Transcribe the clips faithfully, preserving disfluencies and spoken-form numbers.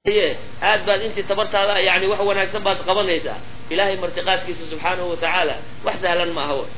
aad baad intii tabartaada yani wax wanaagsan baad qabanaysaa ilaahay martiqaadkiisa subxaanahu wa tacaala wax sahlan ma aha.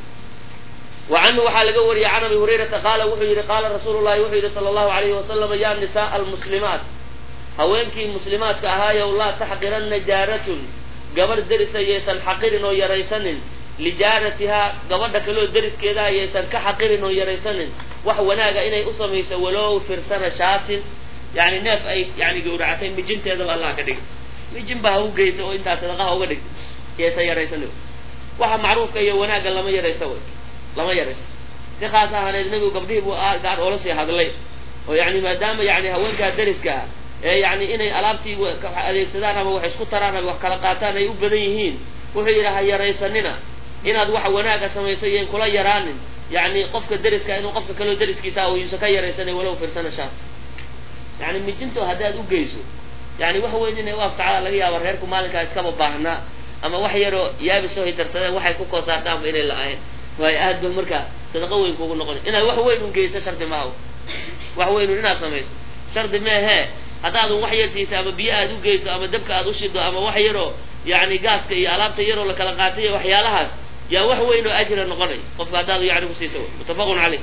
وعنه وحال قوري عن أبي هريرة قال وحير قال رسول الله وحير صلى الله عليه وسلم يا نساء المسلمات هوينك المسلمات كهايا والله تحقرن جارة قبر درس يسن حقير نو يريسن لجارتها قبر دكلو درس كذا يسن كحقير نو يريسن وحوناga inay u sameeyso walow firsana shaatin yani neef ay yani gowracatay mijinteeda Allah ka dhig mijin baa u geyso oo inta sadaqaha uga dhig yeesa yaraysan waxa macruufka iyo wanaaga lama yaraysto lama yaraysto si khaas ah nabigu gabdhihi buu gaar oo la sii hadlay oo yani maadaama yani haweenka dariska ee yani inay alaabtii adeegsadaan ama wax isku taraan ama wax kala qaataan ay u badan yihiin wuxuu yiraahdaa yaraysanina inaad wax wanaaga sameeyeen kula yaraanin يعني قفك الدرس كأنه قفك كله درس كيساوي يسكير يسني ولو في سنة شهر يعني مجنته هداد وجيسو يعني وهو إنه واقف تعالى لقيا ورهركم مالك أسكاب بعنا أما وحيرو يابسه يترسل وحي كوكو صارتام بين الآية وهي أهد بالمركة صدقوا ينكون نقول إنه وهو إنه جيس شرط معه وهو إنه الناس نميس شرط ما هي هذا وحير تيس أما بيأدو جيسو أما دبك أدوشد أما وحيرو يعني قاس كي علامة يرو لكلاقاتية وحيالها يا وهو إنه أجر النقري قف هذا يعرف سيسوي متفق عليه.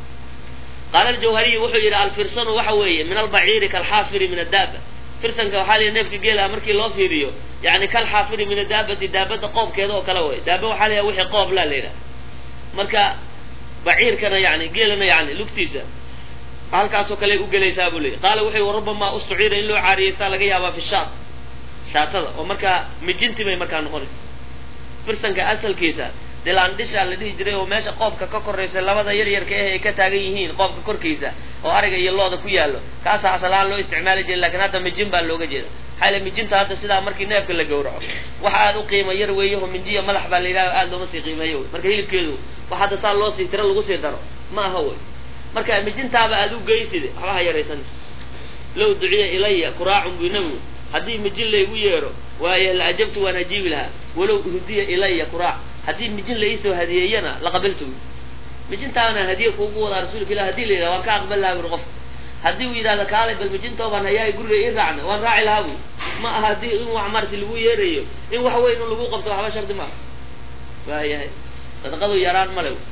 قال الجوهري وحي الفرسان وحوي من البعير كالحافر من الدابة فرسان كحالي النفط جيل أمريكي الله في ريو يعني كالحافر من الدابة دابة قوب كذا وكلاوي دابة وحالي وحي قوب لا ليلة مركا بعير كان يعني جيلنا يعني لوكتيزا قال كاسو كلي وجلي سابوا لي قال وحي وربما أستعير إلا عريس تلاقيها في الشاط شاطر ومركا مجنتي ما مركا نقرس فرسانka asalkiisa dilaandisha la dhigi jiray oo meesha qoofka ka koreysay labada yar yar ka ah ka taagan yihiin qoofka korkiisa oo ariga iyo looda ku yaalo kaas asalaan loo isticmaali jiray laakiin hadda mijin baa looga jeedaa xayla mijinta hadda sida markii neefka la gowraco waxa aad u qiimo yar weeyo minjiya madax baa la yiraahdo aad loo sii qiimeeyo marka hilibkeedu waxa hadda saa loo sii tiro lagu sii daro ma aha way marka mijintaaba aad u geeysid waxa yareysan loo duciya ilaya quraa'un binabu hadii mijin la igu yeero waaye la ajabtu wa najiib laha walaw uhdiya ilaya qura' hadii mijin la isoo hadiyayna la qabiltu mijin taana hadiya kuugu wada rasuulka ilaahay hadii leeyahay waan ka aqbal lahaa qof hadii uu yiraahdo kaale bal mijin tooban ayay guriga ii raacna waan raaci lahaa ma aha hadii in wax marti lagu yeerayo in wax weyn lagu qabto waxba shardi ma waaye sadaqadu yaraan ma leeyo.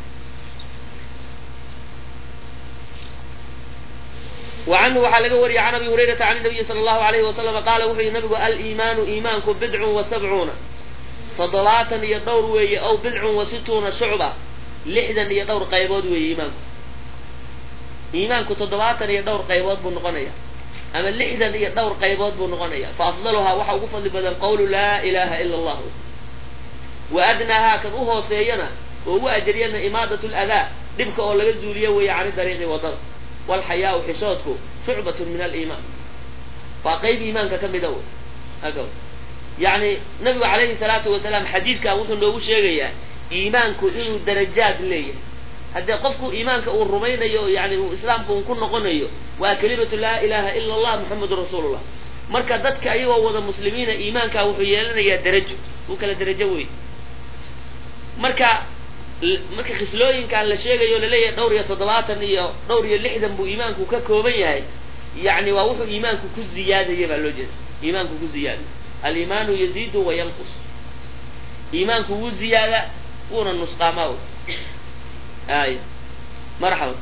وعنه وحال قوري عن أبي هريرة عن النبي صلى الله عليه وسلم قال وحي النبي الإيمان إيمانكم بدع وسبعون تضلاتا يدور وي أو بدع وستون شعبة لحدا يدور قيبود وي إيمانكم إيمانكم تضلاتا يدور قيبود بنغنية أما لحدا يدور قيبود بنغنية فأفضلها وحا وفضل بدل قول لا إله إلا الله وأدناها كذوه سينا وهو أجرينا إمادة الأذى دبك أولا يزولي وي عن الطريق وضل والحياء حشوتك شعبة من الإيمان فقيب إيمانك كم بدور أقول يعني نبي عليه الصلاة والسلام حديث كان وثن لو شيء إيمانك إنه درجات ليه هذا قفك إيمانك والرمين يعني إسلامكم كنا قنيو وكلمة لا إله إلا الله محمد رسول الله مركز ذاتك أيوة وذا مسلمين إيمانك وحيالنا يا درجة وكلا درجوي مركز marka khislooyinka la sheegayo la leeyahay dhowr iyo toddobaatan iyo dhowr iyo lixdan buu iimaanku ka kooban yahay yani waa wuxuu iimaanku ku ziyaadayay baa loo jeedaa iimaanku ku ziyaado al-iimaanu yaziidu wa yanqus iimaanku wuu ziyaada wuuna nusqaamaa ay marxaba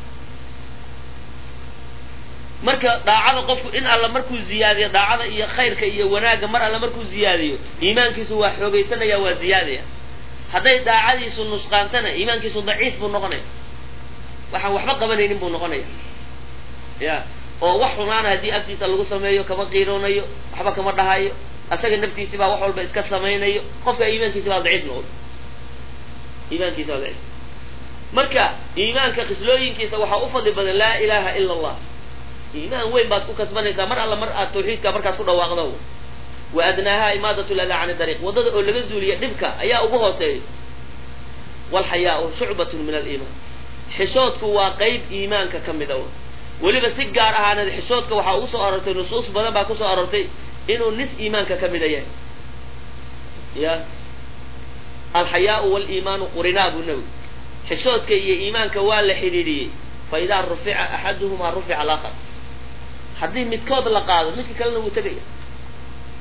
marka daacada qofku in alla markuu ziyaadiyo daacada iyo khayrka iyo wanaaga mar alla markuu ziyaadiyo iimaankiisu waa xoogaysanaya waa ziyaadaya hadday daacadiisu nusqaantana iimaankiisu daciif buu noqonaya waxaan waxba qabanaynin buu noqonaya ya oo wax xumaan hadii agtiisa lagu sameeyo kama qiiroonayo waxba kama dhahayo asaga naftiisa baa wax walba iska sameeynayo qofka iimaankiisa baa daciif noqdo iimaankiisa daciif marka iimaanka khislooyinkiisa waxa u fadli badan la ilaaha illa allah iimaan weyn baad ku kasbanaysaa mar alla mar aad tawxiidka markaad ku dhawaaqdo وأدناها إمادة الأذى عن الطريق وضد أولجزولي دبكة أيا أبوها سيد والحياء شعبة من الإيمان حشوتك وقيب إيمانك كم دور ولي بس جار أنا حشوتك وحاوس أرتي نصوص بدل باكوس أرتي إنه نس إيمانك كم ديان يا الحياء والإيمان قرناب النبي حشوتك هي إيمانك ولا حريري فإذا رفع أحدهما رفع الآخر حدين متكود لقاضي مثل كلنا وتبين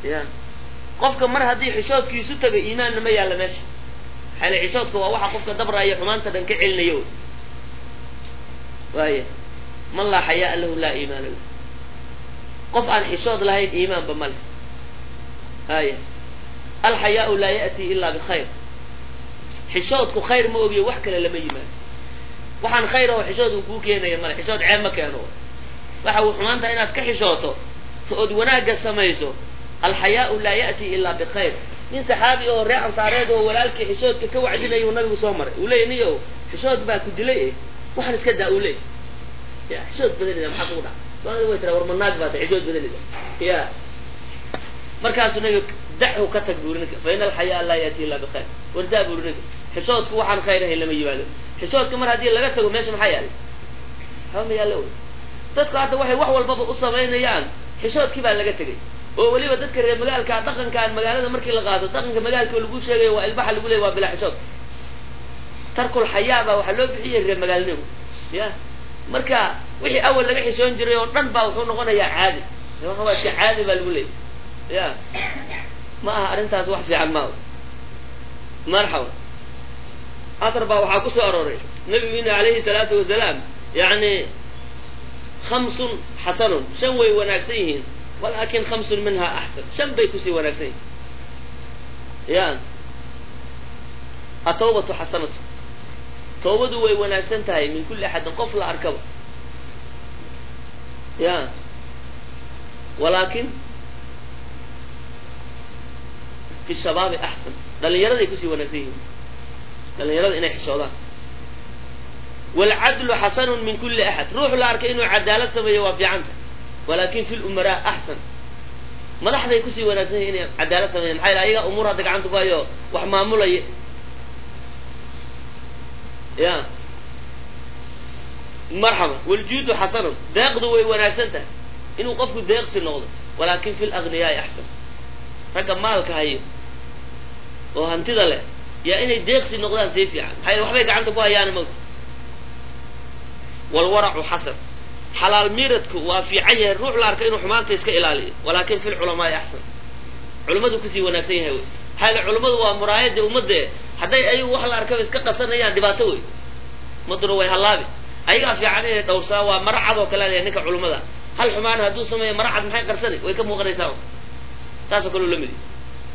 ya qofka mar haddii xishoodkiisu taga iimaanna ma yaalla meesha xale xishoodka waa waxa qofka dabraya xumaanta dhan ka celinayo waaya man laa xayaa lahu laa iimaana lahu qof aan xishood lahayn iimaanba ma leh haya alxayaau laa ya'tii ilaa bikhayr xishoodku khayr ma ogiyo wax kale lama yimaado waxaan khayr oo xishood uu kuu keenaya male xishood ceeb ma keeno waxa uu xumaanta inaad ka xishooto ood wanaagga samayso alxayaau laa ya'tii ilaa bikhayr nin saxaabi oo reer ansaareed oo walaalkii xishoodka ka wacdinayo nabigu soo maray uu leeyahy niyo xishood baa ku dilay eh waxaan iska daa uu leeyahy ya xishood badanida maxaa kugu dhaca soonada way tiraa war manaag baa tahay xishood badanida ya markaasuu nabiga dachu ka tag buuri ninka fa ina alxayaa laa ya'tii ilaa bikhayr wardaa buuri ninka xishoodku waxaan khayr ahayn lama yimaado xishoodka mar haddii laga tago meesha maxaa yaallay haba ma yaallo wey dadku hadda waxay wax walbaba u samaynayaan xishoodkii baa laga tegay oo weliba dadka reer magaalka dhaqankaan magaalada markii la qaado dhaqanka magaalka lagu sheegayo waa ilbaxa lagu leeyahy waa bilaa xishood tarkul xayaa baa waxaa loo bixiyay reer magaalnimo ya marka wixii awal laga xishoon jiray oo dhan baa wuxuu noqonayaa caadi waxa waa iska caadi baa lagu leeyahy ya ma aha arrintaas wax fiican maaha marxaba athar baa waxaa ku soo arooray nabiguna calayhi salaatu wasalaam yani khamsun xasanun shan way wanaagsan yihiin walakin khamsun minha axsan shan bay kusii wanaagsan yihiin ya atawbatu xasanatu tawbadu way wanaagsan tahay min kulli axadin qof la arkaba ya walakin fi shabaabi axsan dhalinyaraday kusii wanaagsan yihiin dhalinyarada inay xishoodaan waalcadlu xasanun min kulli axad ruuxu la arkay inuu cadaalad sameeyo waa fiicanta walakin fi lumaraa axsan madaxday kusii wanaagsan yihin inay cadaalad sameeyan maxaa yele ayagaa umuur hadda gacanta ku hayo wax maamulaya ya marxaba waljuudu xasanun deeqdu way wanaagsan tahay inuu qofku deeqsi noqdo walakin fi lagniyaai axsan ragga maalka hayo oo hantida leh yaa inay deeqsi noqdaan sii fiican maxaa yele waxbay gacanta ku hayaana mawta walwaracu xasan xalaal miiradku waa fiican yahay ruux la arka inuu xumaanta iska ilaaliyo walakin fi lculamaai axsan culimmadu kusii wanaagsan yahay wey maxaa yele culimmadu waa muraayada ummadde hadday ayagu wax la arkaba iska qasanayaan dhibaato wey ummaduna way hallaabi ayagaa fiican inay dhowrsaa waa maracad oo kale leeyahay ninka culimmada hal xumaan hadduu sameeyo maracad maxay qarsani way ka muuqanaysaa saasoo kaleo la midi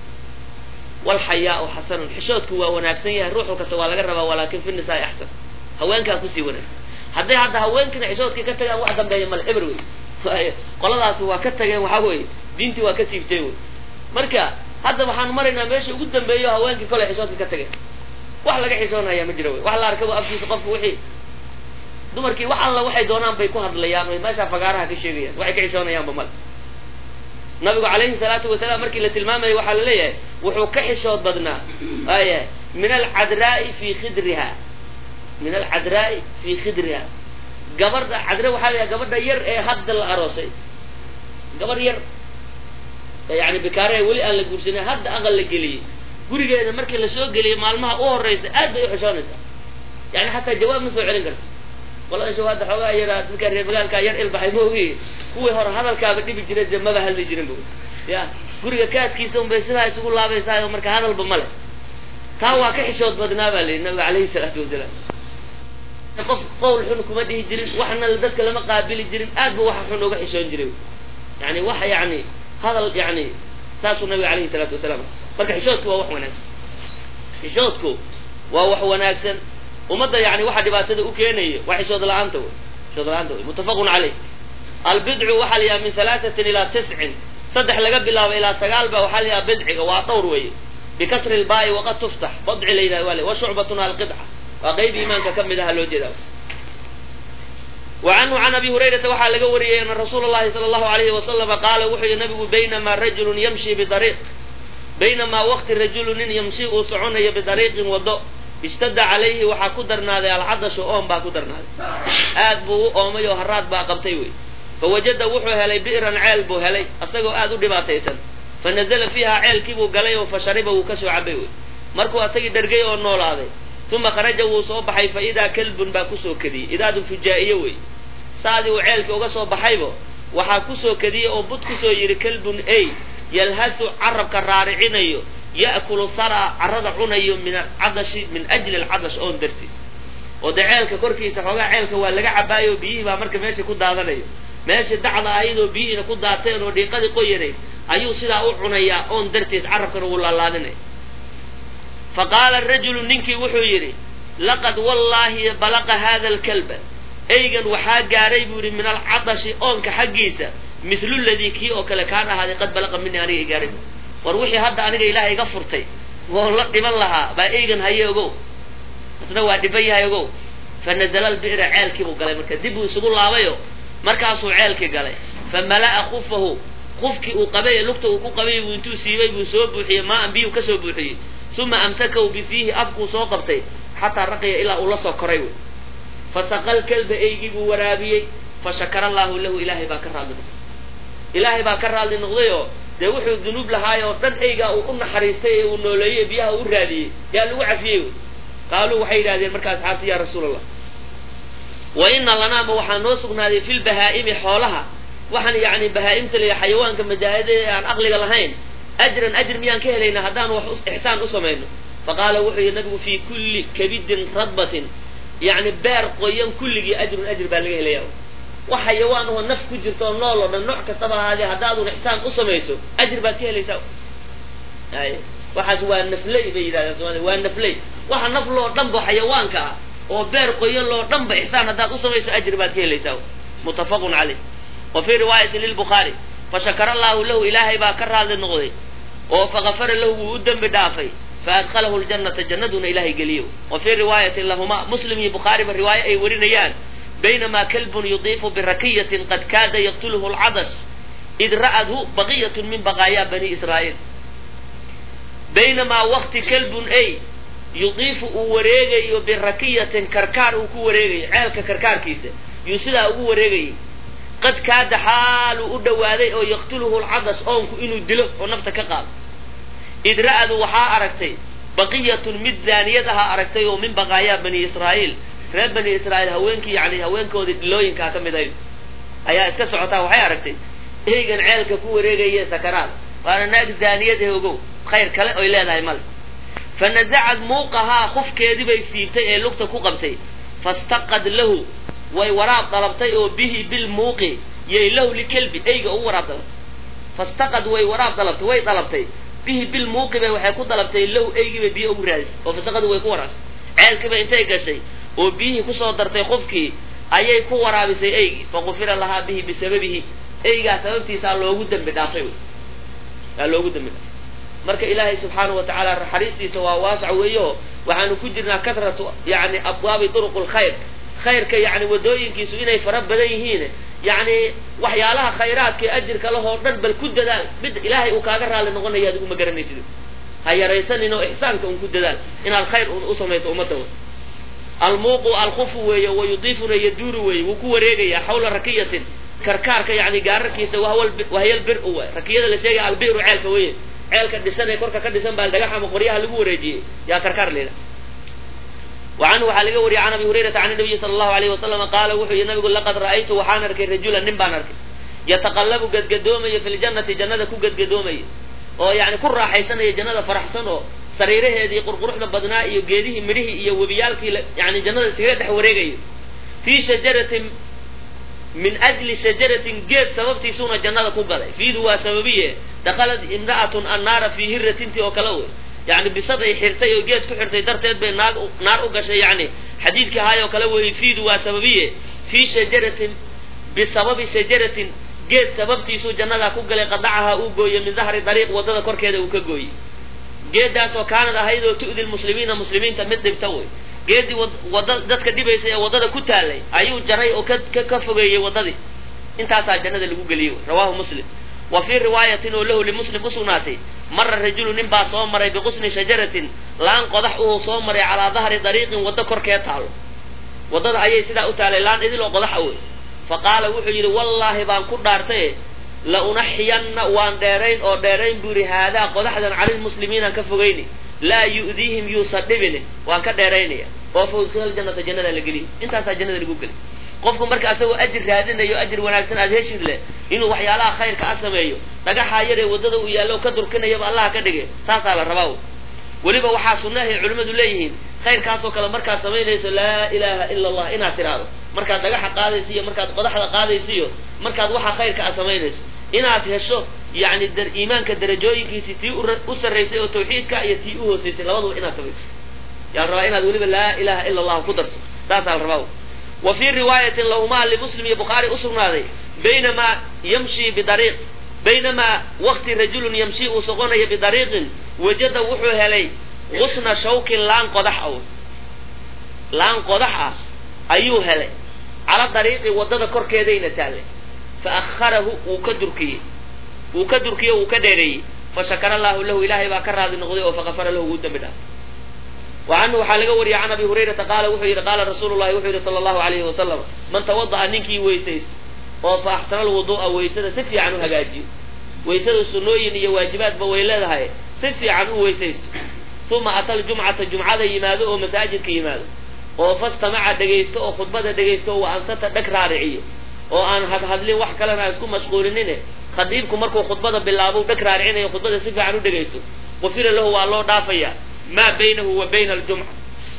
walxayaau xasanun xishoodku waa wanaagsan yahay ruuxu kasta waa laga rabaa walakin fi nisaai axsan haweenkaa kusii wanaagsan hadday hadda haweenkina xishoodkii ka tagaan wax dambeeya male eber wey waayo qoladaasi waa ka tageen waxaa weye diintii waa ka siibteen wey marka hadda waxaan maraynaa meesha ugu dambeeyo haweenkii kolay xishoodka ka tageen wax laga xishoonaya ma jira wey wax la arkaba afkiisa qofka wixii dumarkii wax alla waxay doonaan bay ku hadlayaan way meeshaa fagaaraha ka sheegayaan waxay ka xishoonayaanba male nabigu calayhi salaatu wasalaam markii la tilmaamayay waxaa la leeyahay wuxuu ka xishood badnaa aya min alcadraa'i fi khidriha min alcadraa'i fi khidriha gabadha cadre waxaa la yahay gabadha yar ee hadda la aroosay gabar yar yani bikaare weli aan la guursanay hadda aqal la geliyey gurigeeda markii la soo geliyey maalmaha u horeysa aad bay u xishoonaysaa yani xataa jawaab ma soo celin karto qolada show hadda xoogaa yaraa dadka reer magaalkaa yar ilbaxay maogi kuwii hore hadalkaaba dhibi jiray dee maba hadli jirin bu ya guriga kaadkiisa unbay sidaa isugu laabaysaayo marka hadalba ma leh taa waa ka xishood badnaa baa layihi nabiga calayhi salaatu wasalaam qof qowl xun kuma dhihi jirin waxna dadka lama qaabili jirin aad ba waxa xun uga xishoon jiray yani waxa yani hadal yani saasuu nabiga calayhi salaatu wasalaam marka xishoodku waa wax wanaagsan xishoodku waa wax wanaagsan ummadda yani waxa dhibaatada u keenaya waa xishood la-aanta wey xishood la-aanta wey muttafaqun caleyh albidcu waxaa la yaha min halaatatin ilaa tiscin saddex laga bilaabo ilaa sagaal ba waxaa la yaha bidciga waa dhowr weeye bikasri lbaai waqad tuftax badci la yidhah wale wa shucbatuna alqidca waa qeyb iimaanka ka mid aha loo jeedaa wa canhu can abi hurayrata waxaa laga wariyey ana rasuula llahi sala allahu alayhi wasalama qaala wuxuu yihi nabigu baynamaa rajulun yamshi bidariiq baynamaa waqti rajulu nin yamshi uu soconayo bidariiqin wado ishtada calayhi waxaa ku darnaaday alcadashu oon baa ku darnaaday aad buu u oomay oo haraad baa qabtay wey fawajada wuxuu helay bi'ran ceel buu helay asagoo aad u dhibaataysan fanazala fiiha ceelkii buu galay oo fa shariba wuu kasoo cabay wey markuu asagii dhargay oo noolaaday uma kharaja wuu soo baxay fa idaa kalbun baa kusoo kadiyey idaadu fujaa'iye wey saadii uu ceelkii uga soo baxaybo waxaa kusoo kadiyey oo bud kusoo yidhi kalbun ey yalhasu carabka raaricinayo ya'kulu sara carrada cunayo min alcadashi min ajli alcadash oon dartiis oo de ceelka korkiisa xoogaa ceelka waa laga cabaayo biyihii baa marka meesha ku daadanayo meesha dacda ayadoo biyihiina ku daateen oo dhiiqadii qoyanay ayuu sidaa u cunayaa oon dartiis carabkana uu laalaadinaya faqaala rajulu ninkii wuxuu yidhi laqad wallaahi balaqa hada alkalba eygan waxaa gaaray buu yidhi min alcadashi oonka xaggiisa mislu ladii kii oo kale kaan ahaaday qad balaqa minii aniga igaaray war wixii hadda aniga ilaahay iga furtay woon la dhiban lahaa baa eygan haye ogow isna waa dhiban yahay ogow fanazala albi'ra ceelkii buu galay marka dib buu isugu laabayo markaasuu ceelkii galay famala'a khufahu qufkii uu qabay ee lugta uu ku qabay buu intuu siibay buu soo buuxiyey maa-an biyuu ka soo buuxiyey uma amsakahu bifiihi afkuu soo qabtay xataa raqiya ilaa uu la soo koray wey fasaqal kalba eygii buu waraabiyey fashakara allaahu lahu ilaahay baa ka raadli noqday ilaahay baa ka raadli noqdayoo dee wuxuu dunuub lahaay oo dhan eygaa uu u naxariistay ee uu nooleeyey biyaha u raadiyey yaa lagu cafiyey wey qaaluu waxay yidhahdeen markaa asxaabti ya rasuul allah wa ina lanaama waxaa noo sugnaaday fi lbahaa'imi xoolaha waxaan yacni bahaa'imta laya xayawaanka majaahida ee aan aqliga lahayn ajran ajr miyaan ka helaynaa haddaan wax ixsaan u samayno faqaala wuxuu yidhi nabigu fii kulli kabidin radbatin yacni beer qoyan kulligii ajrun ajr baa laga helaya wax xayawaan oo naf ku jirto oo nool oo dhan nooc kastaba ahaadee haddaadun ixsaan u samayso ajr baad ka helaysaa ay waxaas waa nafley bay yidhahdeen soomaalida waa nafley waxa naf loo dhanba xayawaanka ah oo beer qoyan loo dhanba ixsaan haddaad u samayso ajr baad ka helaysaa muttafaqun caleyh wa fii riwaayatin lilbukhaari fashakara allaahu lahu ilaahay baa ka raadli noqday oo fagafara lahu wuu u dembi dhaafay faadkhalahu ljannata jannaduna ilaahay geliyo wa fii riwaayatin lahuma muslim iyo bukhaariba riwaayo ay warinayaan baynamaa kalbun yudiifu birakiyatin qad kaada yaqtuluhu alcadash id ra'adhu baqiyatun min baqaayaa bani israa'iil baynamaa waqti kalbun ay yudiifu uu wareegayo birakiyatin karkaar uu ku wareegayo ceelka karkaarkiisa yuu sidaa ugu wareegayay qad kaada xaaluu u dhowaaday oo yaqtuluhu alcadash oonku inuu dilo oo nafta ka qaado id ra'adu waxaa aragtay baqiyatun mid zaaniyad ahaa aragtay oo min baqaayaa bani israa'iil reer bani israa'iil haweenkii yani haweenkoodii dilooyinkaa ka mid ahayd ayaa iska socotaa waxay aragtay eygan ceelka ku wareegaya sakaraad waana naag zaaniyad ee ogow khayr kale oy leedahay male fanazacad muuqahaa khufkeedii bay siibtay ee lugta ku qabtay fastaqad lahu way waraab dalabtay oo bihi bilmuuqi yay lahu likalbi eyga u waraab dalabtay fastaqad way waraab dalabtay way dalabtay bihi bilmuuqi bay waxay ku dalabtay lahu eygii bay biyo ugu raadisay oo fastaqadu way ku waraabisay ceelkii bay intay gashay oo biyihii kusoo dartay qofkii ayay ku waraabisay eygii faqufira lahaa bihi bisababihi eygaa sababtiisaa loogu dembi dhaafay wy aa loogu dembi dhaafay marka ilaahay subxaanahu wa tacaala naxariistiisa waa waasac weeyo waxaanu ku jirnaa kasratu yani abwaabi turuq lkhayr khayrka yani wadooyinkiisu inay fara badan yihiin yani waxyaalaha khayraadka ajirka lahoo dhan bal ku dadaal mid ilaahay uu kaaga raalli noqonaya adigu ma garanaysid ha yaraysanin oo ixsaanka un ku dadaal inaad khayr u samayso ummadda almuuqu alkhufu weeye wayudiifuna yaduuru weeye wuu ku wareegayaa xawla rakiyatin karkaarka yani gaararkiisa wahyal bir waay rakiyada la sheegaya albiru ceelka weye ceelka dhisan ee korka ka dhisan baa dhagax ama qoryaha lagu wareejiyey yaa karkaar leeda وعنه waxaa laga wariyay can abi hurayrata can nabiyi sala allahu alayhi wasalama qaala wuxuu yihi nabigu laqad ra'aytu waxaan arkay rajulan nin baan arkay yataqallabu gadgadoomaya fi ljannati jannada ku gadgadoomaya oo yani ku raaxaysanaya jannada faraxsan oo sariiraheedii qurquruxda badnaa iyo geedihii midhihii iyo webiyaalkii yani jannada iskaga dhex wareegayo fii shajaratin min ajli shajaratin geed sababtiisuuna jannada ku galay fiidu waa sababiye dakhalad imra'atun annaara fii hiratintii oo kale wey yani bisad ay xirtay oo geed ku xirtay darteed bay naag naar u gashay yani xadiidkii ahaay oo kale weeyey fiidu waa sababiye fii shajaratin bisababi shajaratin geed sababtiisuu jannadaa ku galay qadacahaa uu gooyey min dahri dariiq waddada korkeeda uu ka gooyey geedaasoo kaanad ahayd oo tu'di lmuslimiina muslimiinta mid dhibta wey geedii wada dadka dhibaysay ee waddada ku taalay ayuu jaray oo ka ka fogeeyey waddadii intaasaa jannada lagu geliyey rawaahu muslim wa fii riwaayatin oo lahu limuslim usugnaatay mara rajulu nin baa soo maray biqusni shajaratin laan qodax uhuu soo maray calaa dahri dariiqin waddo korkee taalo waddada ayay sidaa u taalay laan idil oo qodax awey fa qaala wuxuu yidhi wallaahi baan ku dhaartaye la unaxiyanna waan dheerayn oo dheerayn buu yidhi haadaa qodaxdan calilmuslimiinaan ka fogayni laa yu'diihim yuusa dhibine waan ka dheeraynaya oo fa udkhila ljannata jannada la geliy intaasaa jannada lagu geliy qofku marka asagoo ajir raadinayo ajir wanaagsan aad heshid leh inuu waxyaalaha khayrka a sameeyo dhagaxa yar ee wadada uu yaallo ka durkinayaba allah ka dhige saasaa la rabaa weliba waxaa sunnaha ay culimmadu leeyihiin khayrkaasoo kale markaad samaynayso laa ilaaha ila allah inaad tiraahdo markaad dhagaxa qaadayso iyo markaad qodaxda qaadayso iyo markaad waxa khayrka a samaynayso inaad hesho yani iimaanka darajooyinkiisii tii u sarraysay oo tawxiidka iyo tii u hoosaysay labaduba inaad samayso yaa la rabaa inaad weliba laa ilaha ila allah ku darto saasaa la rabaa wa fii riwaayatin lahumaa limuslim iyo bukhaari usugnaaday baynamaa yamshi bidariiq baynamaa waqti rajulun yamshi uu soconayo bidariiqin wajada wuxuu helay gusna shawkin laan qodax ah laan qodax ah ayuu helay cala dariiqi waddada korkeedayna taallay fa akharahu wuu ka durkiyey wuu ka durkiyey wuu ka dheereeyey fa shakara allahu lahu ilaahay baa ka raadi noqday oo faqafara lahu wuu dambi dhaaf wa canhu waxaa laga wariyay can abi hurayrata qaala wuxuu yidhi qaala rasuulu llahi wuxuu yidhi sala allahu alayhi wasalam man tawada'a ninkii weysaysto oo fa axsana alwuduu'a weysada si fiican u hagaajiyo weysada sunnooyin iyo waajibaadba way leedahay si fiican u weysaysto uma ata aljumcata jumcada yimaado oo masaajidka yimaado oo fastamaca dhegaysto oo khudbada dhegaysto oo ansata dhag raariciyo oo aan hadhadlin wax kalena isku mashquulinine khadiibku markuu khudbada bilaabo dhag raaricinayo khudbada si fiican u dhegaysto qufira lahu waa loo dhaafayaa maa baynahu wa bayna aljumca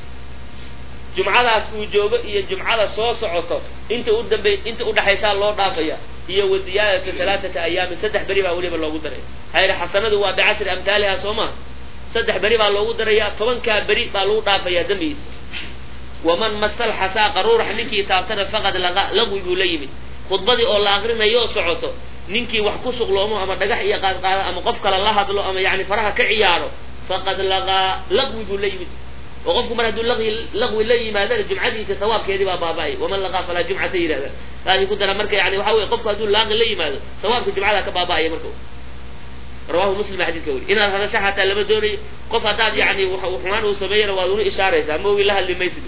jumcadaas uu joogo iyo jumcada soo socoto inta u dambey inta udhaxaysaa loo dhaafaya iyo wa ziyaadatu halaaata ayaamin saddex beri baa weliba loogu daray hayr xasanadu waa bicashri amhaaliha soo maa saddex beri baa loogu darayaa tobankaa beri baa lagu dhaafayaa dembigiisa waman masal xasaa qaruurax ninkii taabtana faqad laqa laqwi buu la yimid khudbadii oo la aqrinayo socooto ninkii wax ku suqloomo ama dhagax iyo qaadqaada ama qof kale la hadlo ama yani faraha ka ciyaaro faqad laqaa laqwi buu la yimid oo qofku mar hadduu laqwi laqwi la yimaadana jumcadiisa sawaabkeedii baa baaba'ay waman laqaa falaa jumcata yidhahda taasi ku dara marka yani waxa weye qofku hadduu laaqi la yimaado sawaabka jumcada ka baaba'aya marka rawahu muslim xadiidka weri inaad hadasha xataa lama doonayo qof haddaad yani xumaan uu sameeyana waad unu ishaaraysaa moogi la hadli maysid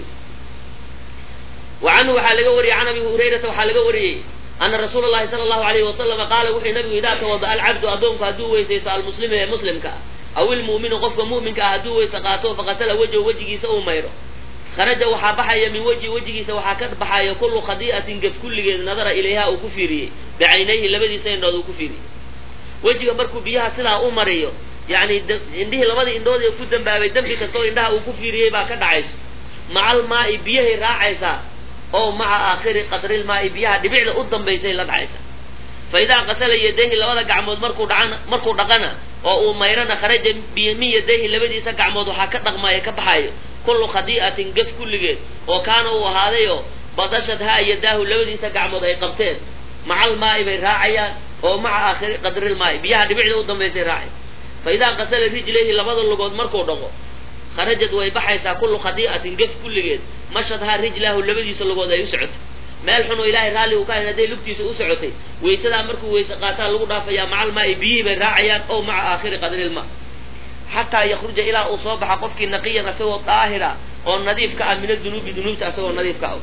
wa canhu waxaa laga wariyey can abi hurayrata waxaa laga wariyey ana rasuula llahi sala allahu alayhi wasalama qaala wuxuu nabigu idaa tawada'a alcabdu addoonku hadduu weysaysto almuslima ee muslimka ah aw ilmu'minu qofka mu'minka ah hadduu weyse qaato faqasala wajhu wejigiisa uu mayro kharaja waxaa baxaya min wejhi wejigiisa waxaa ka baxaya kullu khadii'atin gef kulligeed nadara ilayha uu ku fiiriyey bicaynayhi labadiisa indhood uu ku fiiriyey wejiga markuu biyaha sidaa u mariyo yani indhihii labadii indhood ee ku dambaabay dembi kastoo indhaha uu ku fiiriyey baa ka dhacayso maca almaa'i biyahay raacaysaa oo maca aakhiri qadrilmaa'i biyaha dhibicda u dambaysay la dhacaysaa fa idaa qasala yadayhi labada gacmood markuu dhacana markuu dhaqana oo uu mayrana kharaja min yadayhi labadiisa gacmood waxaa ka dhaqmaayo ka baxayo kullu khadii'atin gef kulligeed oo kaana uu ahaadayo badashad haa yadaahu labadiisa gacmood ay qabteen maca almaa'i bay raacayaan oo maca aakhiri qadrilmaa'i biyaha dhibicda u dambaysay raacay fa idaa qasala rijlayhi labada lugood markuu dhaqo kharajad way baxaysaa kullu khadii'atin gef kulligeed mashadhaa rijlahu labadiisa lugood ay u socotay meel xun oo ilaahay raalli uu ka hayn hadday lugtiisa u socotay waysadaa markuu wayse qaataa lagu dhaafayaa maca almaa'i biyihii bay raacayaan oo maca aakhiri qadrilmaa xataa yakruja ilaa uu soo baxa qofkii naqiyan asagoo daahira oo nadiif ka ah min adunuubi dunuubta asagoo nadiif ka ah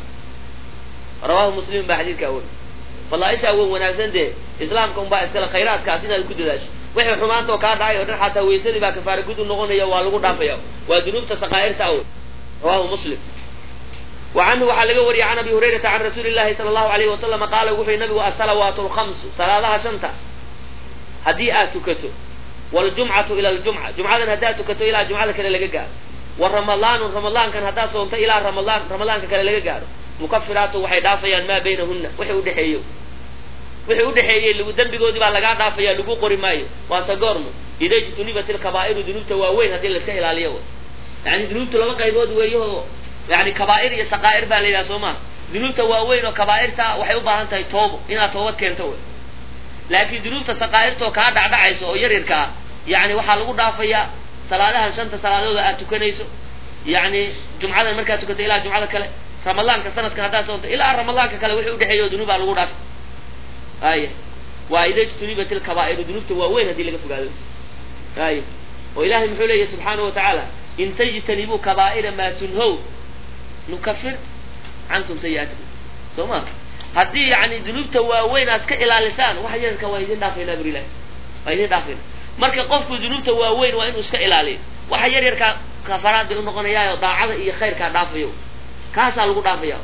rawaahu muslim baa xadiidkaa weri fadlaaishaa wan wanaagsan dee islaamka unbaa iskale khayraadkaas inaad ku dadaasho wixii xumaantoo kaa dhacay oo dhan xataa waysadii baa kafaara gud u noqonaya waa lagu dhaafaya waa dunuubta saqaa'irta aw rawahu muslim wa canhu waxaa laga wariyay can abi hurayrata can rasuuli llahi sala allahu alayhi wasalama qaala wuxuu nabigu asalawaatu lkhamsu salaadaha shanta haddii aad tukato waljumcatu ila aljumca jumcadan haddaad tukato ilaa jumcada kale laga gaaro wa ramadaanu ramadaankan haddaad soomto ilaa ramadaan ramadaanka kale laga gaaro mukafiraatu waxay dhaafayaan maa baynahunna wixii udhexeeyo wixii udhexeeyey lagu dembigoodii baa lagaa dhaafaya lagu qori maayo waase goormo ida ijtunibat ilkabaa'iru dunuubta waaweyn haddii la iska ilaaliyo yani dunuubta laba qaybood weeyaho yani kabaa'ir iyo saqaa'ir baa la yidhaha soo maha dunuubta waaweyn oo kabaa'irta waxay u baahan tahay toobo inaad toobad keento wey laakiin dunuubta saqaa'irtaoo kaa dhacdhacayso oo yaryarka ah yani waxaa lagu dhaafayaa salaadahan shanta salaadooda aad tukanayso yani jumcadan markaad tukato ilaa jumcada kale ramadaanka sanadkan haddaad soonto ilaa ramadaanka kale wixii udhexeeya o dunuub baa lagu dhaafay aya waa ida ijtunibat ilkabaa'iru dunuubta waaweyn haddii laga fogaado aya oo ilahay muxuu leeyahy subxaanahu watacaala in tajtanibuu kabaa'ira maa tunhow nukafir cankum sayi'aatikum soo ma haddii yani dunuubta waaweyn aad ka ilaalisaan waxa yararka waa idin dhaafaynaa bur ilahi waa idin dhaafayna marka qofku dunuubta waaweyn waa inuu iska ilaaliyo waxa yaryarkaa kafaraad bay unoqonayaayo daacada iyo khayrkaa dhaafayo kaasaa lagu dhaafaya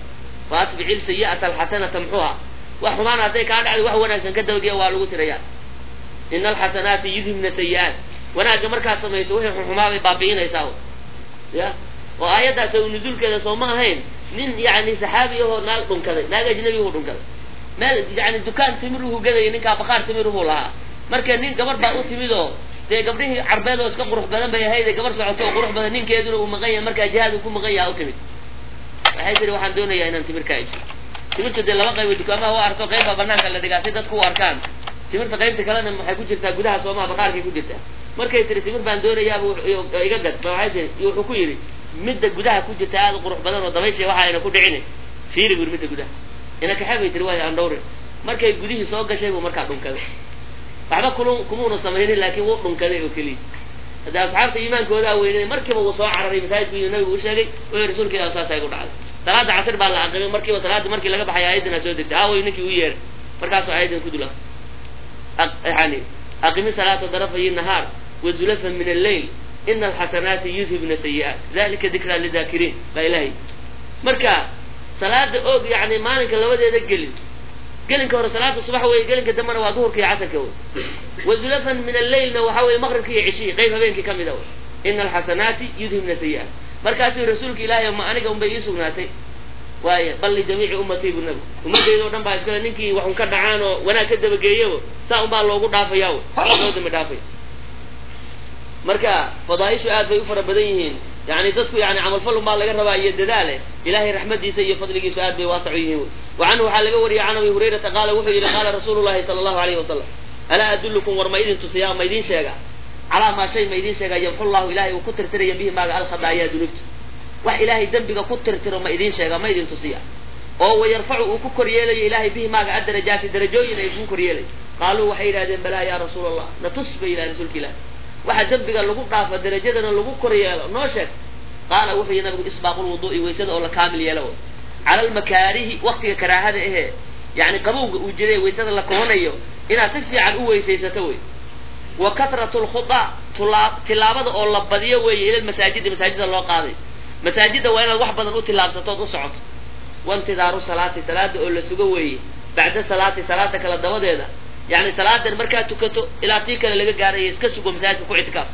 faatbici alsayi'ata alxasanata muxuha wax xumaan hadday kaa dhacday wax wanaagsan ka dabageya waa lagu tirayaa ina alxasanaati yudhibna sayi'aat wanaagga markaad samayso wixii xumaabay baabi'inaysaa ya oo aayaddaas u nuzuulkeeda soo ma ahayn nin yani saxaabi ahoo naag dhunkaday naag ajnabi uu dhunkaday meel yani dukaan timiruhu gadaya ninkaa bakaar timiruhu lahaa marka nin gabar baa u timid oo dee gabdhihii carbeed oo iska qurux badan bay ahayd gabar socoto oo qurux badan ninkeeduna uu maqan yahay markaa jihaad uu ku maqan yaha u timid waxay tiri waxaan doonayaa inaan timir kaa iibso timirta dee laba qaybo dukaamaha waa arto qayb baa banaanka la dhigaa si dadku u arkaan timirta qaybta kalena waxay ku jirtaa gudaha soomaa bakaarkay ku jirtaa markay tiri timir baan doonayaaba iga gad ba waxay tiri iyo wuxuu ku yidhi midda gudaha ku jirta aada u qurux badan oo dabaysha waxa ayna ku dhicin fiiri bur midda gudaha ina kaxabay tiri waa aan dhowrin markay gudihii soo gashay buu markaa dhunkaday waxba kulun kumuuna samaynin laakiin wuu dhunkaday oo keliya hadda asxaabta iimaankoodaa weynay markiiba wuu soo cararay masaajidku iyo nabigu u sheegay wuxuu rasuulka ilaah saasay ku dhacday salaada casr baa la aqrimay markiiba salaadii markii laga baxay aayadana soo degtay aaway ninkii u yeeray markaasoo aayadan ku dula yani aqimi salaata darafay nahaar wazulafa min alleyl ina alxasanaati yudhibna sayi'aat dalika dikraa lidakiriin baa ilahay marka salaada og yani maalinka labadeeda gelin gelinka hore salaada subax weeye gelinka dambena waa duhurka iyo casarka wey wazulafan min alleylna waxa weye maqribka iyo cishii qayb habeenkii kamida wey ina alxasanaati yudhibna sayi'aat markaasuu rasuulka ilaahay ma aniga unbay ii sugnaatay waaye bal lijamiici ummatii bu nabi ummadayda o dhan baa iskale ninkii waxun ka dhacaan oo wanaag ka dabageeyabo saa un baa loogu dhaafayaa wey loo dambi dhaafay marka fadaaishu aad bay u fara badan yihiin yani dadku yani camalfal un baa laga rabaa iyo dadaale ilahay raxmadiisa iyo fadligiisu aad bay waasac u yihiin wey wa canhu waxaa laga wariyay can abi hurayrata qaala wuxuu yidhi qaala rasuulu llahi sala allahu alayhi wasalam alaa adullukum war ma idin tusiyaa ma idin sheega calaa maa shay ma idin sheega yamxu llahu ilahay uu ku tirtiraya bihi maaga alkhadaayaa dunuubta wax ilaahay dembiga ku tirtiro ma idin sheega ma idin tusiya oo wayarfacu uu ku kor yeelayo ilahay bihi maaga addarajaati darajooyin ay ku kor yeelayo qaaluu waxay yidhahdeen balaa ya rasuula allah natus bay yidhaha rasuulka ilahi waxa dembiga lagu dhaafo darajadana lagu kor yeelo noo sheeg qaala wuxuu yihi nabigu isbaaqu lwudu'i waysada oo la kaamil yeelo cala almakaarihi waktiga karaahada ahee yani qabowga uu jiray waysada la kohanayo inaad si fiican u weysaysato wey wa katratu lkhuda tilaabada oo la badiyo weeye ila masaajida masaajida loo qaaday masaajida waa inaad wax badan u tilaabsatood u socoto waintidaaru salaati salaada oo la sugo weeye bacda salaati salaada kale dabadeeda yani salaadan markaad tukato ilaa tii kale laga gaaraya iska sugo masaajidka ku ictikaaf